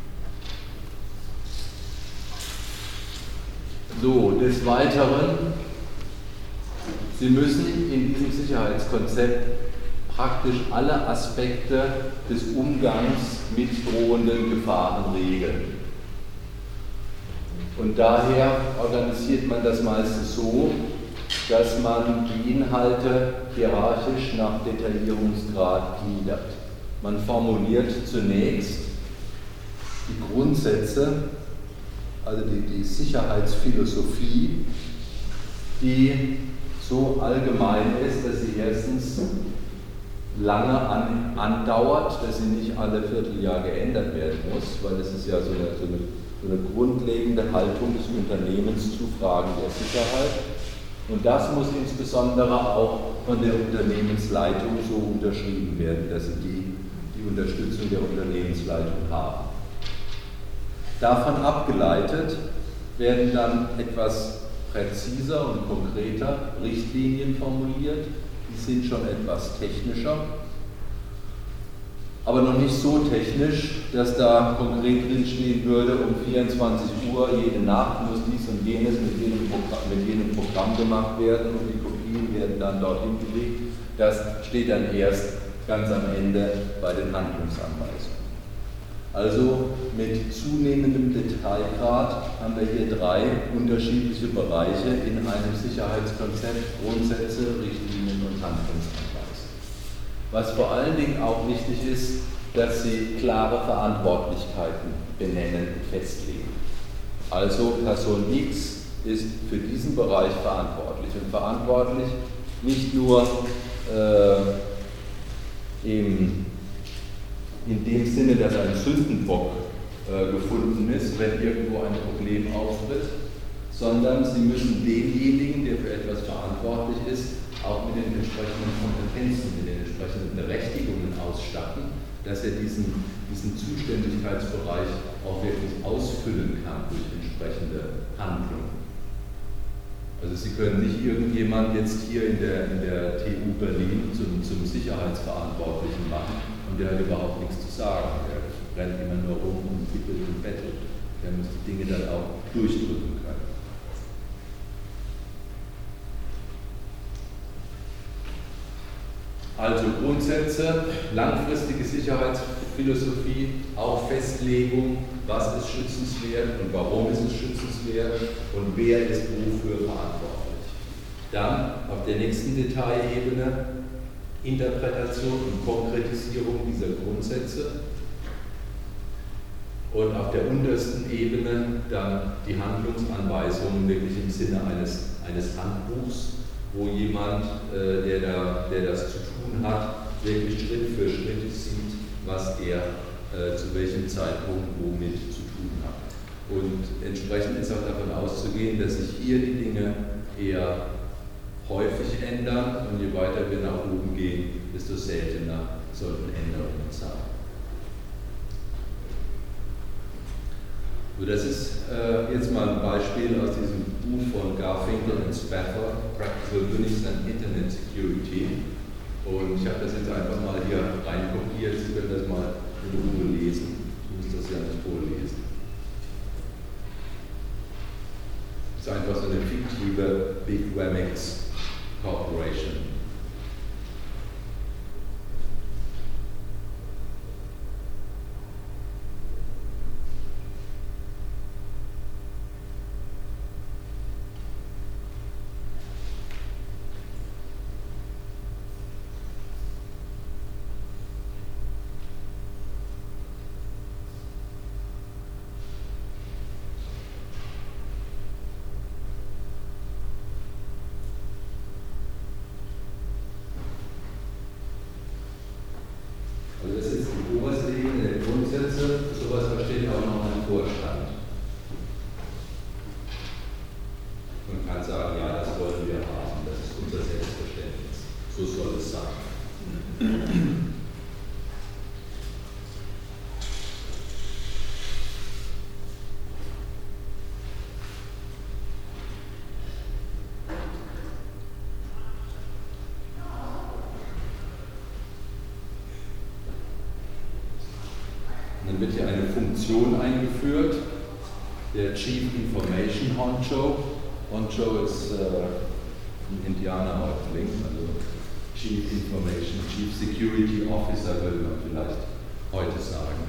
B: So, des Weiteren, Sie müssen in diesem Sicherheitskonzept praktisch alle Aspekte des Umgangs mit drohenden Gefahren regeln. Und daher organisiert man das meistens so, dass man die Inhalte hierarchisch nach Detaillierungsgrad gliedert. Man formuliert zunächst die Grundsätze, also die Sicherheitsphilosophie, die so allgemein ist, dass sie erstens lange andauert, dass sie nicht alle Vierteljahr geändert werden muss, weil es ist ja so eine grundlegende Haltung des Unternehmens zu Fragen der Sicherheit. Und das muss insbesondere auch von der Unternehmensleitung so unterschrieben werden, dass sie die Unterstützung der Unternehmensleitung haben. Davon abgeleitet werden dann etwas präziser und konkreter Richtlinien formuliert. Die sind schon etwas technischer, aber noch nicht so technisch, dass da konkret drinstehen würde, um 24 Uhr jede Nacht muss dies und jenes mit jedem Programm gemacht werden und die Kopien werden dann dorthin gelegt. Das steht dann erst ganz am Ende bei den Handlungsanweisungen. Also mit zunehmendem Detailgrad haben wir hier 3 unterschiedliche Bereiche in einem Sicherheitskonzept: Grundsätze, Richtlinien und Handlungsanweisungen. Was vor allen Dingen auch wichtig ist, dass Sie klare Verantwortlichkeiten benennen und festlegen. Also Person X ist für diesen Bereich verantwortlich, und verantwortlich nicht nur in dem Sinne, dass ein Sündenbock gefunden ist, wenn irgendwo ein Problem auftritt, sondern Sie müssen denjenigen, der für etwas verantwortlich ist, auch mit den entsprechenden Kompetenzen, mit den entsprechenden Berechtigungen ausstatten, dass er diesen Zuständigkeitsbereich auch wirklich ausfüllen kann durch entsprechende Handlungen. Also Sie können nicht irgendjemand jetzt hier in der TU Berlin zum Sicherheitsverantwortlichen machen und der hat überhaupt nichts zu sagen. Der rennt immer nur rum und bittelt und bettelt. Der muss die Dinge dann auch durchdrücken können. Also Grundsätze, langfristige Sicherheitsphilosophie, auch Festlegung, was ist schützenswert und warum ist es schützenswert und wer ist wofür verantwortlich. Dann auf der nächsten Detailebene Interpretation und Konkretisierung dieser Grundsätze und auf der untersten Ebene dann die Handlungsanweisungen wirklich im Sinne eines Handbuchs, wo jemand, der das zu tun hat, wirklich Schritt für Schritt sieht, was er zu welchem Zeitpunkt womit zu tun hat. Und entsprechend ist auch davon auszugehen, dass sich hier die Dinge eher häufig ändern, und je weiter wir nach oben gehen, desto seltener sollten Änderungen sein. So, das ist jetzt mal ein Beispiel aus diesem Buch von Garfinkel und Spafford, Practical Unix and Internet Security. Und ich habe das jetzt einfach mal hier reinkopiert. Sie können das mal in Ruhe lesen. Ich muss das ja nicht vorlesen. Das ist einfach so eine fiktive Big Wemex Corporation. Also das ist die oberste Ebene der Grundsätze, sowas versteht auch noch ein Vorstand. Man kann sagen, ja, das wollen wir haben, das ist unser Selbstverständnis. So soll es sein. Dann wird hier eine Funktion eingeführt, der Chief Information Honcho. Honcho ist ein Indianerhäuptling, also Chief Information, Chief Security Officer würde man vielleicht heute sagen.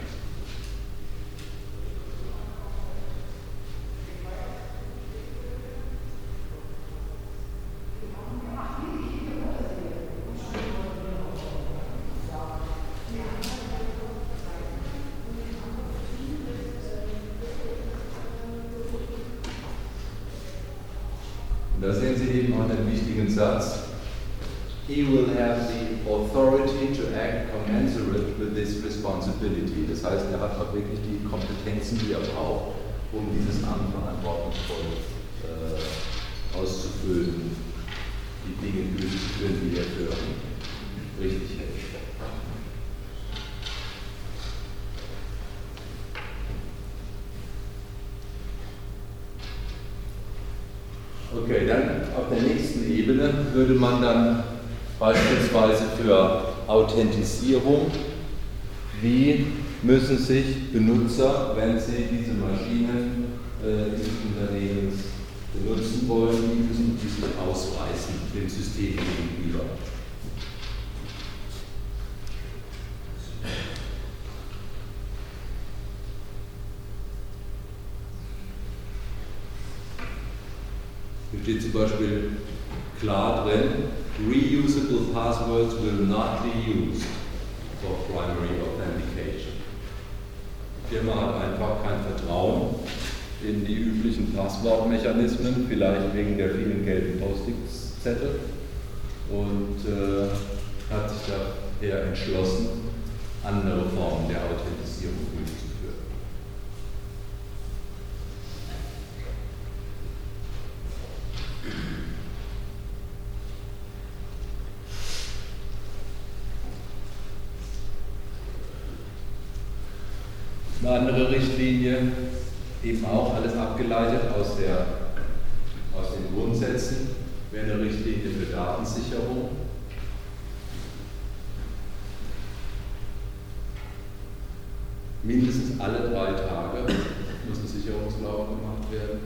B: Da sehen Sie eben auch einen wichtigen Satz. He will have the authority to act commensurate with this responsibility. Das heißt, er hat auch wirklich die Kompetenzen, die er braucht, um dieses Amt verantwortungsvoll auszufüllen, die Dinge durchzuführen, die er für richtig hält. Okay, dann auf der nächsten Ebene würde man dann beispielsweise für Authentisierung, wie müssen sich Benutzer, wenn sie diese Maschinen des Unternehmens benutzen wollen, wie müssen die sich ausweisen dem System gegenüber. Hier steht zum Beispiel klar drin, reusable passwords will not be used for primary authentication. Die Firma hat einfach kein Vertrauen in die üblichen Passwortmechanismen, vielleicht wegen der vielen gelben Postings-Zettel, und hat sich daher entschlossen, andere Formen der Authentisierung durchzuführen. Eine andere Richtlinie, eben auch alles abgeleitet aus den Grundsätzen, wäre eine Richtlinie für Datensicherung. Mindestens alle 3 Tage muss ein Sicherungslauf gemacht werden.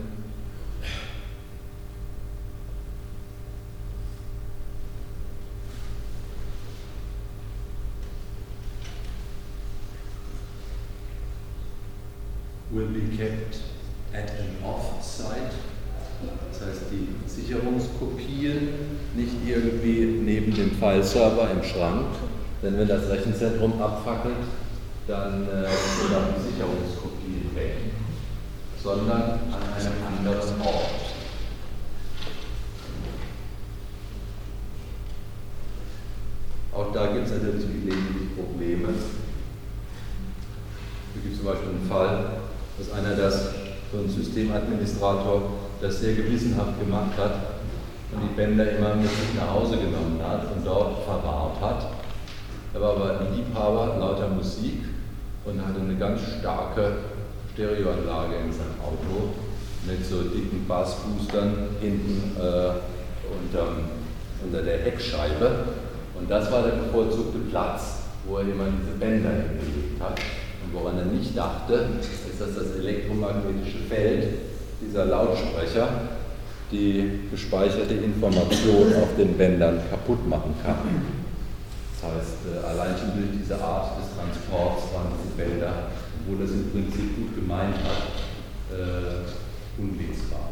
B: Will be kept at an off-site. Das heißt, die Sicherungskopien nicht irgendwie neben dem File-Server im Schrank, denn wenn das Rechenzentrum abfackelt, dann sind auch die Sicherungskopien weg, sondern an einem anderen Ort. Auch da gibt es natürlich gelegentlich Probleme. Hier gibt es zum Beispiel einen Fall, dass einer so ein Systemadministrator das sehr gewissenhaft gemacht hat und die Bänder immer mit sich nach Hause genommen hat und dort verwahrt hat. Er war aber ein Liebhaber lauter Musik und hatte eine ganz starke Stereoanlage in seinem Auto mit so dicken Bassboostern hinten unter der Heckscheibe. Und das war der bevorzugte Platz, wo er immer diese Bänder hingelegt hat. Und woran er nicht dachte, ist, dass das elektromagnetische Feld dieser Lautsprecher die gespeicherte Information auf den Bändern kaputt machen kann. Das heißt, allein schon durch diese Art des Transports waren diese Bänder, obwohl das im Prinzip gut gemeint hat, unlesbar.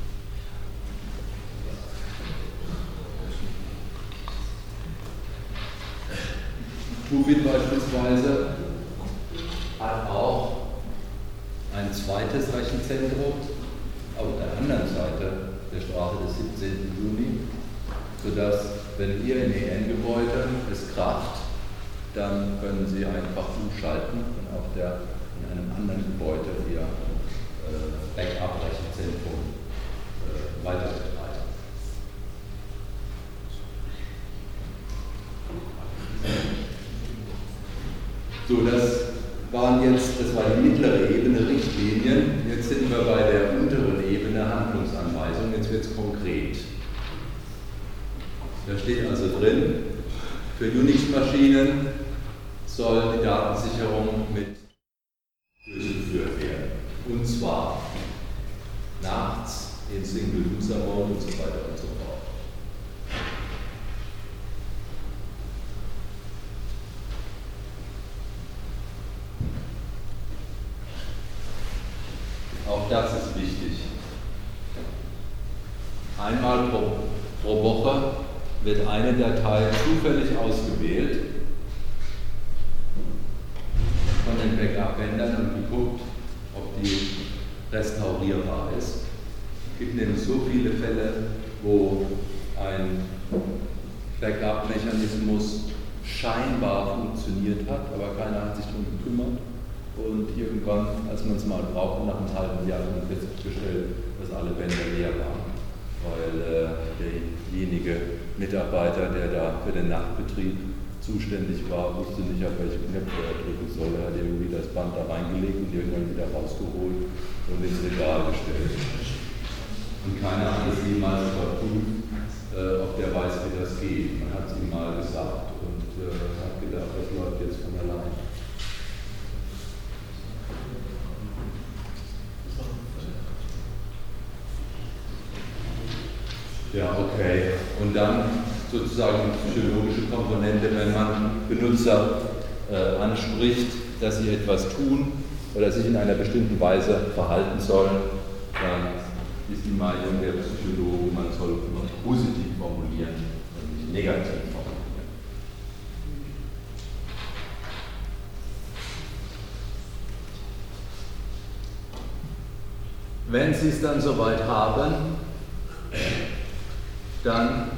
B: Tuvin beispielsweise hat auch ein zweites Rechenzentrum auf der anderen Seite der Straße des 17. Juni, sodass, wenn ihr in EN-Gebäude es kracht, dann können Sie einfach umschalten und auf in einem anderen Gebäude Ihr Backup-Rechenzentrum weiterbetreiben. So, das war die mittlere Ebene Richtlinien. Jetzt sind wir bei der unteren Ebene Handlungsanweisung. Jetzt wird es konkret. Da steht also drin, für Unix-Maschinen soll die Datensicherung mit durchgeführt werden. Und zwar nachts in Single-User-Mode und so weiter und so fort. Auch das ist wichtig. Einmal pro Woche wird eine Datei zufällig ausgewählt von den Backup-Bändern und geguckt, ob die restaurierbar ist. Es gibt nämlich so viele Fälle, wo ein Backup-Mechanismus scheinbar funktioniert hat, aber keiner hat sich darum gekümmert. Und irgendwann, als man es mal brauchte, nach einem halben Jahr, hat man festgestellt, dass alle Bänder leer waren, weil derjenige Mitarbeiter, der da für den Nachtbetrieb zuständig war, wusste nicht, auf welche Knöpfe er drücken soll. Er hat irgendwie das Band da reingelegt und irgendwann wieder rausgeholt und ins Regal gestellt. Und keiner hat es jemals überprüft, ob der weiß, wie das geht. Man hat es ihm mal gesagt und hat gedacht, das läuft jetzt von allein. Ja, okay. Und dann sozusagen die psychologische Komponente, wenn man Benutzer anspricht, dass sie etwas tun oder sich in einer bestimmten Weise verhalten sollen, dann ist die Meinung der Psychologen, man soll immer positiv formulieren und nicht negativ formulieren. Wenn Sie es dann soweit haben, dann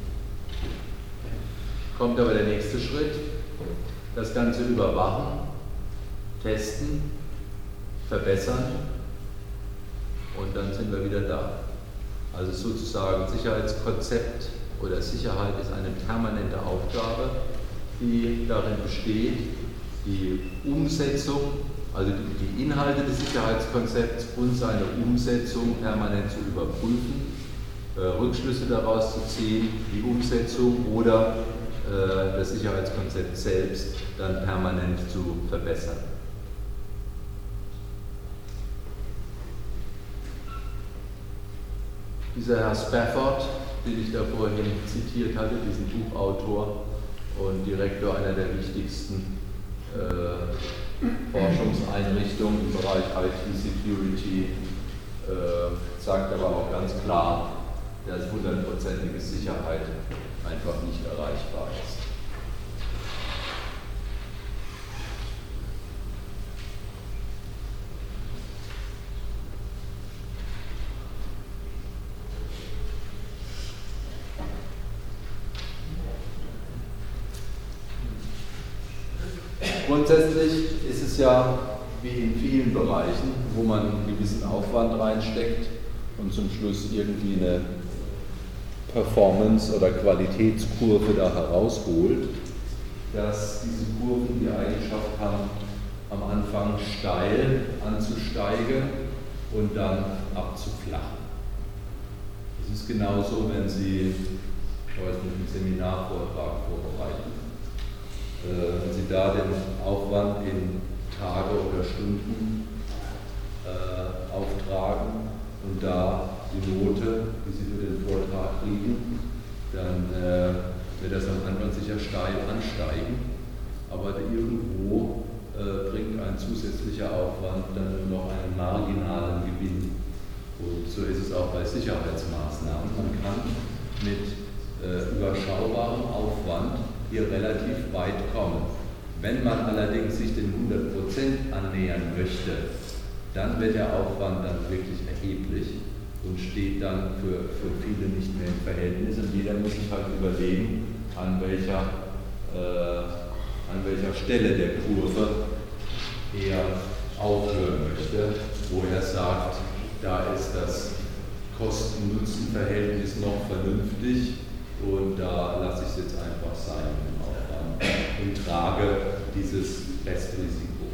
B: kommt aber der nächste Schritt, das Ganze überwachen, testen, verbessern und dann sind wir wieder da. Also sozusagen Sicherheitskonzept oder Sicherheit ist eine permanente Aufgabe, die darin besteht, die Umsetzung, also die Inhalte des Sicherheitskonzepts und seine Umsetzung permanent zu überprüfen, Rückschlüsse daraus zu ziehen, die Umsetzung oder das Sicherheitskonzept selbst dann permanent zu verbessern. Dieser Herr Spafford, den ich da vorhin zitiert hatte, diesen Buchautor und Direktor einer der wichtigsten Forschungseinrichtungen im Bereich IT-Security, sagt aber auch ganz klar, dass 100%ige Sicherheit einfach nicht erreichbar ist. Grundsätzlich ist es ja wie in vielen Bereichen, wo man einen gewissen Aufwand reinsteckt und zum Schluss irgendwie eine Performance- oder Qualitätskurve da herausholt, dass diese Kurven die Eigenschaft haben, am Anfang steil anzusteigen und dann abzuflachen. Es ist genauso, wenn Sie heute einen Seminarvortrag vorbereiten. Wenn Sie da den Aufwand in Tage oder Stunden auftragen und da die Note, die Sie für den Vortrag kriegen, dann wird das am Anfang sicher steil ansteigen, aber irgendwo bringt ein zusätzlicher Aufwand dann nur noch einen marginalen Gewinn. Und so ist es auch bei Sicherheitsmaßnahmen. Man kann mit überschaubarem Aufwand hier relativ weit kommen. Wenn man allerdings sich den 100% annähern möchte, dann wird der Aufwand dann wirklich erheblich und steht dann für viele nicht mehr im Verhältnis. Und jeder muss sich halt überlegen, an welcher Stelle der Kurve er aufhören möchte, wo er sagt, da ist das Kosten-Nutzen-Verhältnis noch vernünftig und da lasse ich es jetzt einfach sein mit dem Aufwand und trage dieses Restrisiko.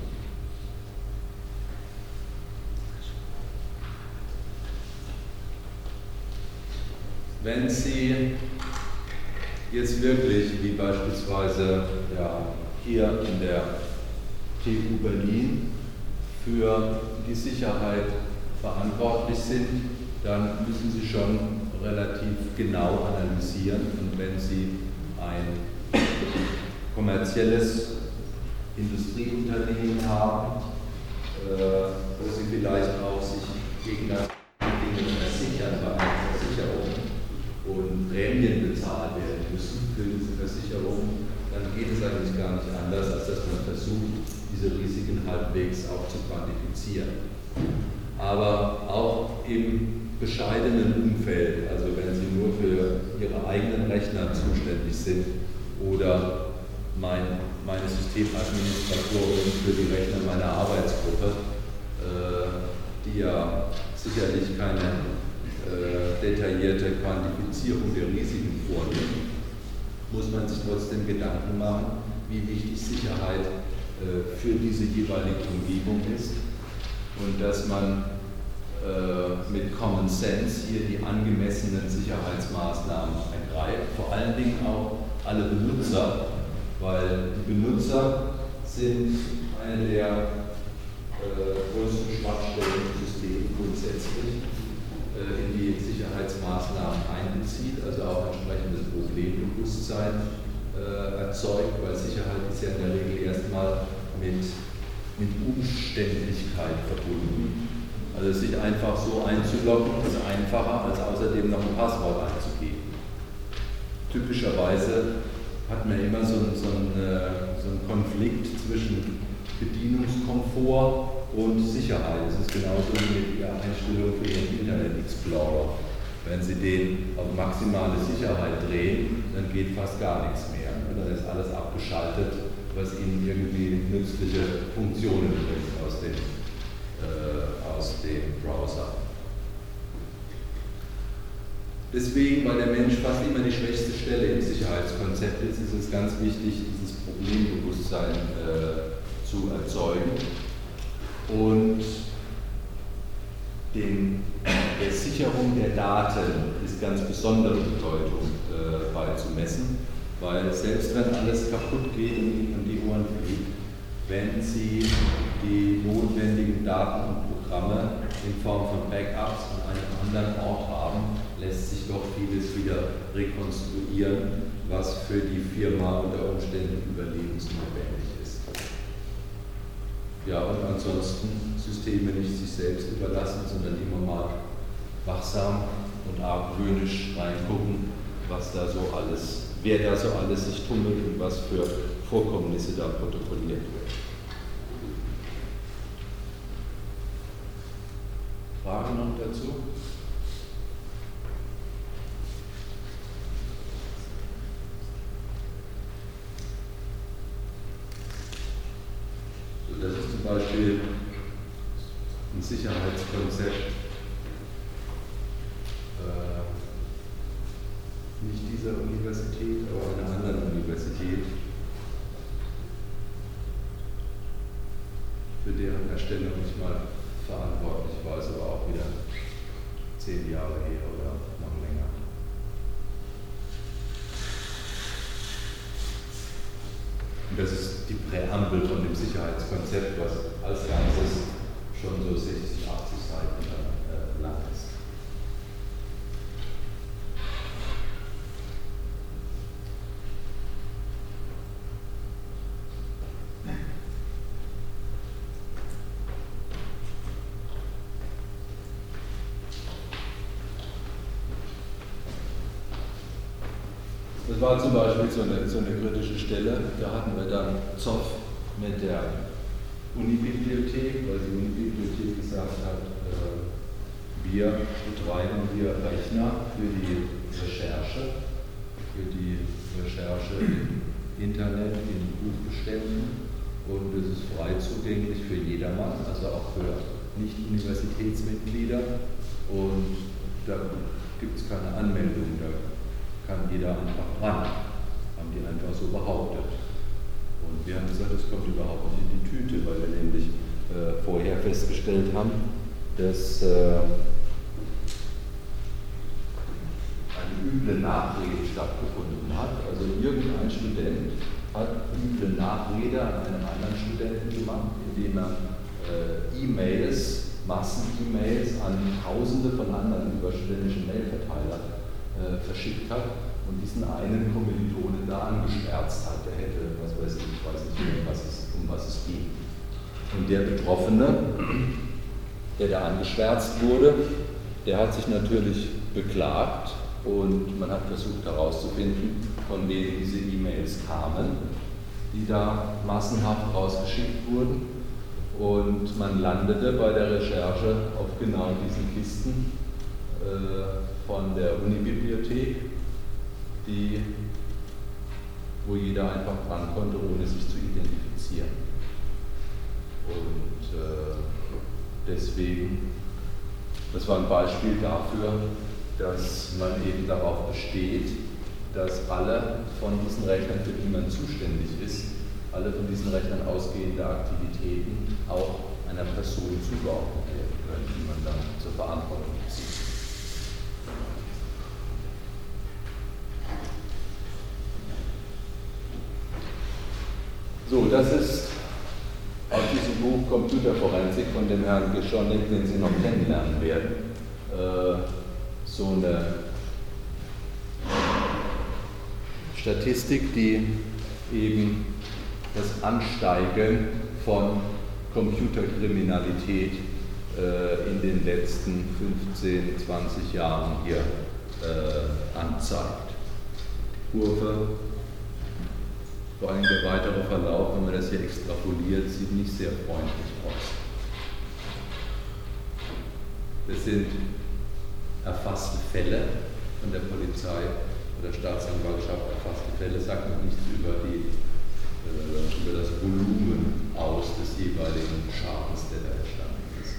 B: Wenn Sie jetzt wirklich, wie beispielsweise hier in der TU Berlin, für die Sicherheit verantwortlich sind, dann müssen Sie schon relativ genau analysieren. Und wenn Sie ein kommerzielles Industrieunternehmen haben, wo Sie vielleicht auch sich gegen das Dinge versichern bei einer Versicherung und Prämien bezahlt werden müssen für diese Versicherung, dann geht es eigentlich gar nicht anders, als dass man versucht, diese Risiken halbwegs auch zu quantifizieren. Aber auch im bescheidenen Umfeld, also wenn Sie nur für Ihre eigenen Rechner zuständig sind oder meine Systemadministratorin für die Rechner meiner Arbeitsgruppe, die ja sicherlich keine detaillierte Quantifizierung der Risiken vornimmt, muss man sich trotzdem Gedanken machen, wie wichtig Sicherheit für diese jeweilige Umgebung ist und dass man mit Common Sense hier die angemessenen Sicherheitsmaßnahmen ergreift, vor allen Dingen auch alle Benutzer, weil die Benutzer sind eine der größten Schwachstellen im System grundsätzlich in die Sicherheitsmaßnahmen einbezieht, also auch entsprechendes Problembewusstsein erzeugt, weil Sicherheit ist ja in der Regel erstmal mit Umständlichkeit verbunden. Also sich einfach so einzuloggen ist einfacher, als außerdem noch ein Passwort einzugeben. Typischerweise hat man immer so einen Konflikt zwischen Bedienungskomfort und Sicherheit. Es ist genauso wie mit Ihrer Einstellung für Ihren Internet Explorer. Wenn Sie den auf maximale Sicherheit drehen, dann geht fast gar nichts mehr. Dann ist alles abgeschaltet, was Ihnen irgendwie nützliche Funktionen bringt aus dem Browser. Deswegen, weil der Mensch fast immer die schwächste Stelle im Sicherheitskonzept ist, ist es ganz wichtig, dieses Problembewusstsein zu erzeugen und der Sicherung der Daten ist ganz besondere Bedeutung beizumessen, weil selbst wenn alles kaputt geht und Ihnen um die Ohren fliegt, wenn Sie die notwendigen Daten und Programme in Form von Backups an einem anderen Ort haben, lässt sich doch vieles wieder rekonstruieren, was für die Firma unter Umständen überlebensnotwendig ist. Ja, und ansonsten Systeme nicht sich selbst überlassen, sondern immer mal wachsam und argwöhnisch reingucken, wer da so alles sich tummelt und was für Vorkommnisse da protokolliert wird. Fragen noch dazu? So, das ist zum Beispiel ein Sicherheitskonzept, nicht dieser Universität, aber einer anderen Universität, für deren Erstellung ich mal verantwortlich war, ist aber auch wieder 10 Jahre her oder noch länger. Und das ist die Präambel von dem Sicherheitskonzept, was als Ganzes schon so 60, 80 Seiten lang ist. Das war zum Beispiel so eine kritische Stelle, da hatten wir dann Zoff mit der Unibibliothek, weil die Unibibliothek gesagt hat, wir betreiben hier Rechner für die Recherche im Internet, in Buchbeständen, und es ist frei zugänglich für jedermann, also auch für Nicht-Universitätsmitglieder, und da gibt es keine Anmeldung, da kann jeder einfach ran, haben die einfach so behauptet. Und wir haben gesagt, das kommt überhaupt nicht in die Tüte, weil wir nämlich vorher festgestellt haben, dass eine üble Nachrede stattgefunden hat. Also irgendein Student hat üble Nachrede an einem anderen Studenten gemacht, indem er Massen-E-Mails an Tausende von anderen über studentische Mailverteiler verschickt hat und diesen einen Kommilitonen da angeschwärzt hat. Der hätte, was weiß ich weiß nicht mehr, um was es ging. Und der Betroffene, der da angeschwärzt wurde, der hat sich natürlich beklagt, und man hat versucht herauszufinden, von wem diese E-Mails kamen, die da massenhaft rausgeschickt wurden. Und man landete bei der Recherche auf genau diesen Kisten von der Unibibliothek, wo jeder einfach dran konnte, ohne sich zu identifizieren. Und deswegen, das war ein Beispiel dafür, dass man eben darauf besteht, dass alle von diesen Rechnern, für die man zuständig ist, alle von diesen Rechnern ausgehende Aktivitäten auch einer Person zugeordnet werden können, die man dann zur Verantwortung zieht. So, das ist aus diesem Buch Computerforensik von dem Herrn Geschonek, den Sie noch kennenlernen werden, so eine Statistik, die eben das Ansteigen von Computerkriminalität in den letzten 15, 20 Jahren hier anzeigt. Kurve, vor allem der weitere Verlauf, wenn man das hier extrapoliert, sieht nicht sehr freundlich aus. Das sind erfasste Fälle von der Polizei oder Staatsanwaltschaft, erfasste Fälle, sagt noch nichts über das Volumen aus des jeweiligen Schadens, der da entstanden ist.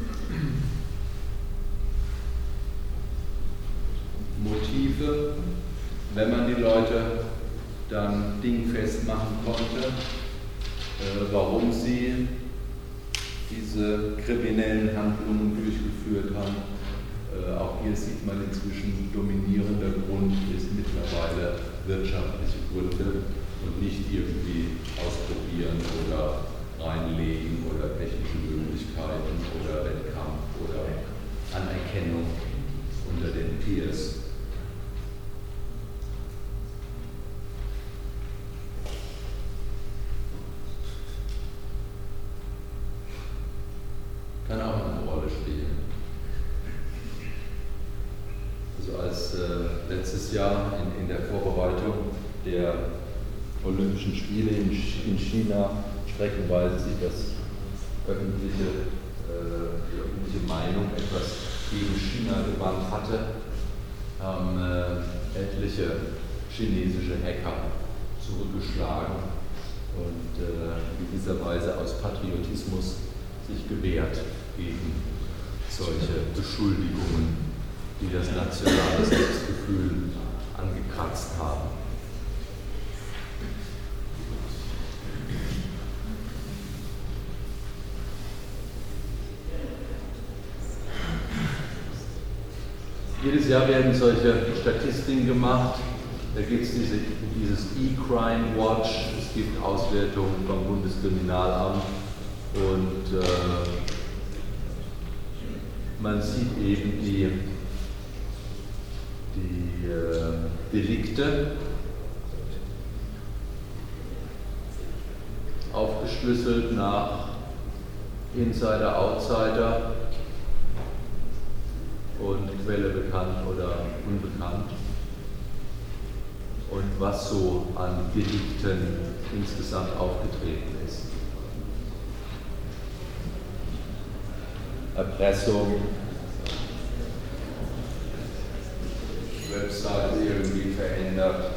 B: Motive, wenn man die Leute dann dingfest machen konnte, warum sie diese kriminellen Handlungen durchgeführt haben. Auch hier sieht man inzwischen, dominierender Grund ist mittlerweile wirtschaftliche Gründe und nicht irgendwie ausprobieren oder reinlegen oder technische Möglichkeiten oder Wettkampf oder Anerkennung unter den Peers. Kann auch eine Rolle spielen. Also als letztes Jahr in der Vorbereitung der Olympischen Spiele in China streckenweise sich die öffentliche Meinung etwas gegen China gewandt hatte, haben etliche chinesische Hacker zurückgeschlagen und gewisserweise aus Patriotismus sich gewehrt gegen solche Beschuldigungen, die das nationale Selbstgefühl angekratzt haben. Jedes Jahr werden solche Statistiken gemacht Da gibt es dieses E-Crime Watch, es gibt Auswertungen vom Bundeskriminalamt und man sieht eben die Delikte aufgeschlüsselt nach Insider, Outsider und Quelle bekannt oder unbekannt und was so an Delikten insgesamt aufgetreten ist. Erpressung, Webseite irgendwie verändert,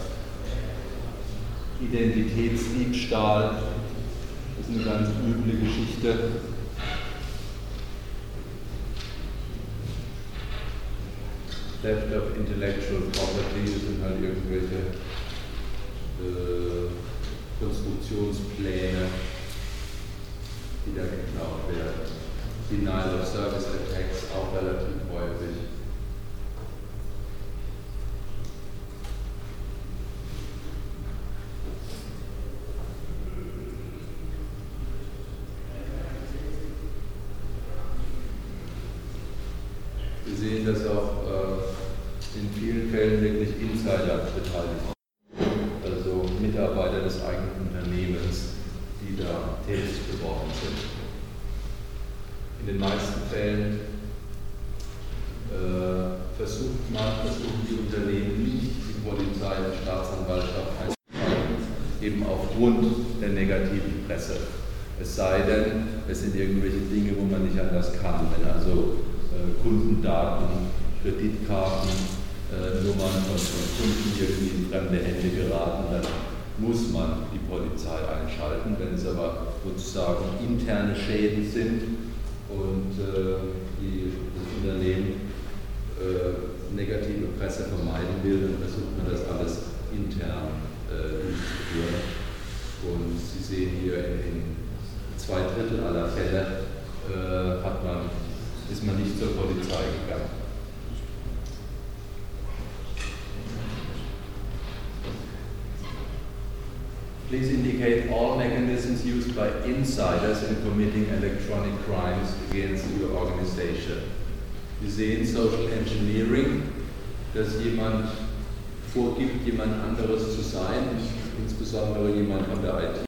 B: Identitätsdiebstahl, das ist eine ganz üble Geschichte. Theft of Intellectual Property, das sind halt irgendwelche Konstruktionspläne, die da geklaut werden. Denial of Service Attacks, auch relativ häufig. Wir sehen, dass auch in vielen Fällen wirklich Insider beteiligt sind, also Mitarbeiter des eigenen Unternehmens, die da tätig geworden sind. In den meisten Fällen versuchen die Unternehmen nicht, die Polizei und Staatsanwaltschaft einzuschalten, eben aufgrund der negativen Presse. Es sei denn, es sind irgendwelche Dinge, wo man nicht anders kann, wenn also Kundendaten, Kreditkarten, Nummern von Kunden irgendwie in fremde Hände geraten, dann muss man die Polizei einschalten. Wenn es aber sozusagen interne Schäden sind und das Unternehmen negative Presse vermeiden will, dann versucht man das alles intern durchzuführen. Und Sie sehen hier in 2/3 aller Fälle ist man nicht zur Polizei gegangen. Please indicate all mechanisms used by insiders in committing electronic crimes against your organization. Wir sehen Social Engineering, dass jemand vorgibt, jemand anderes zu sein, insbesondere jemand von der IT.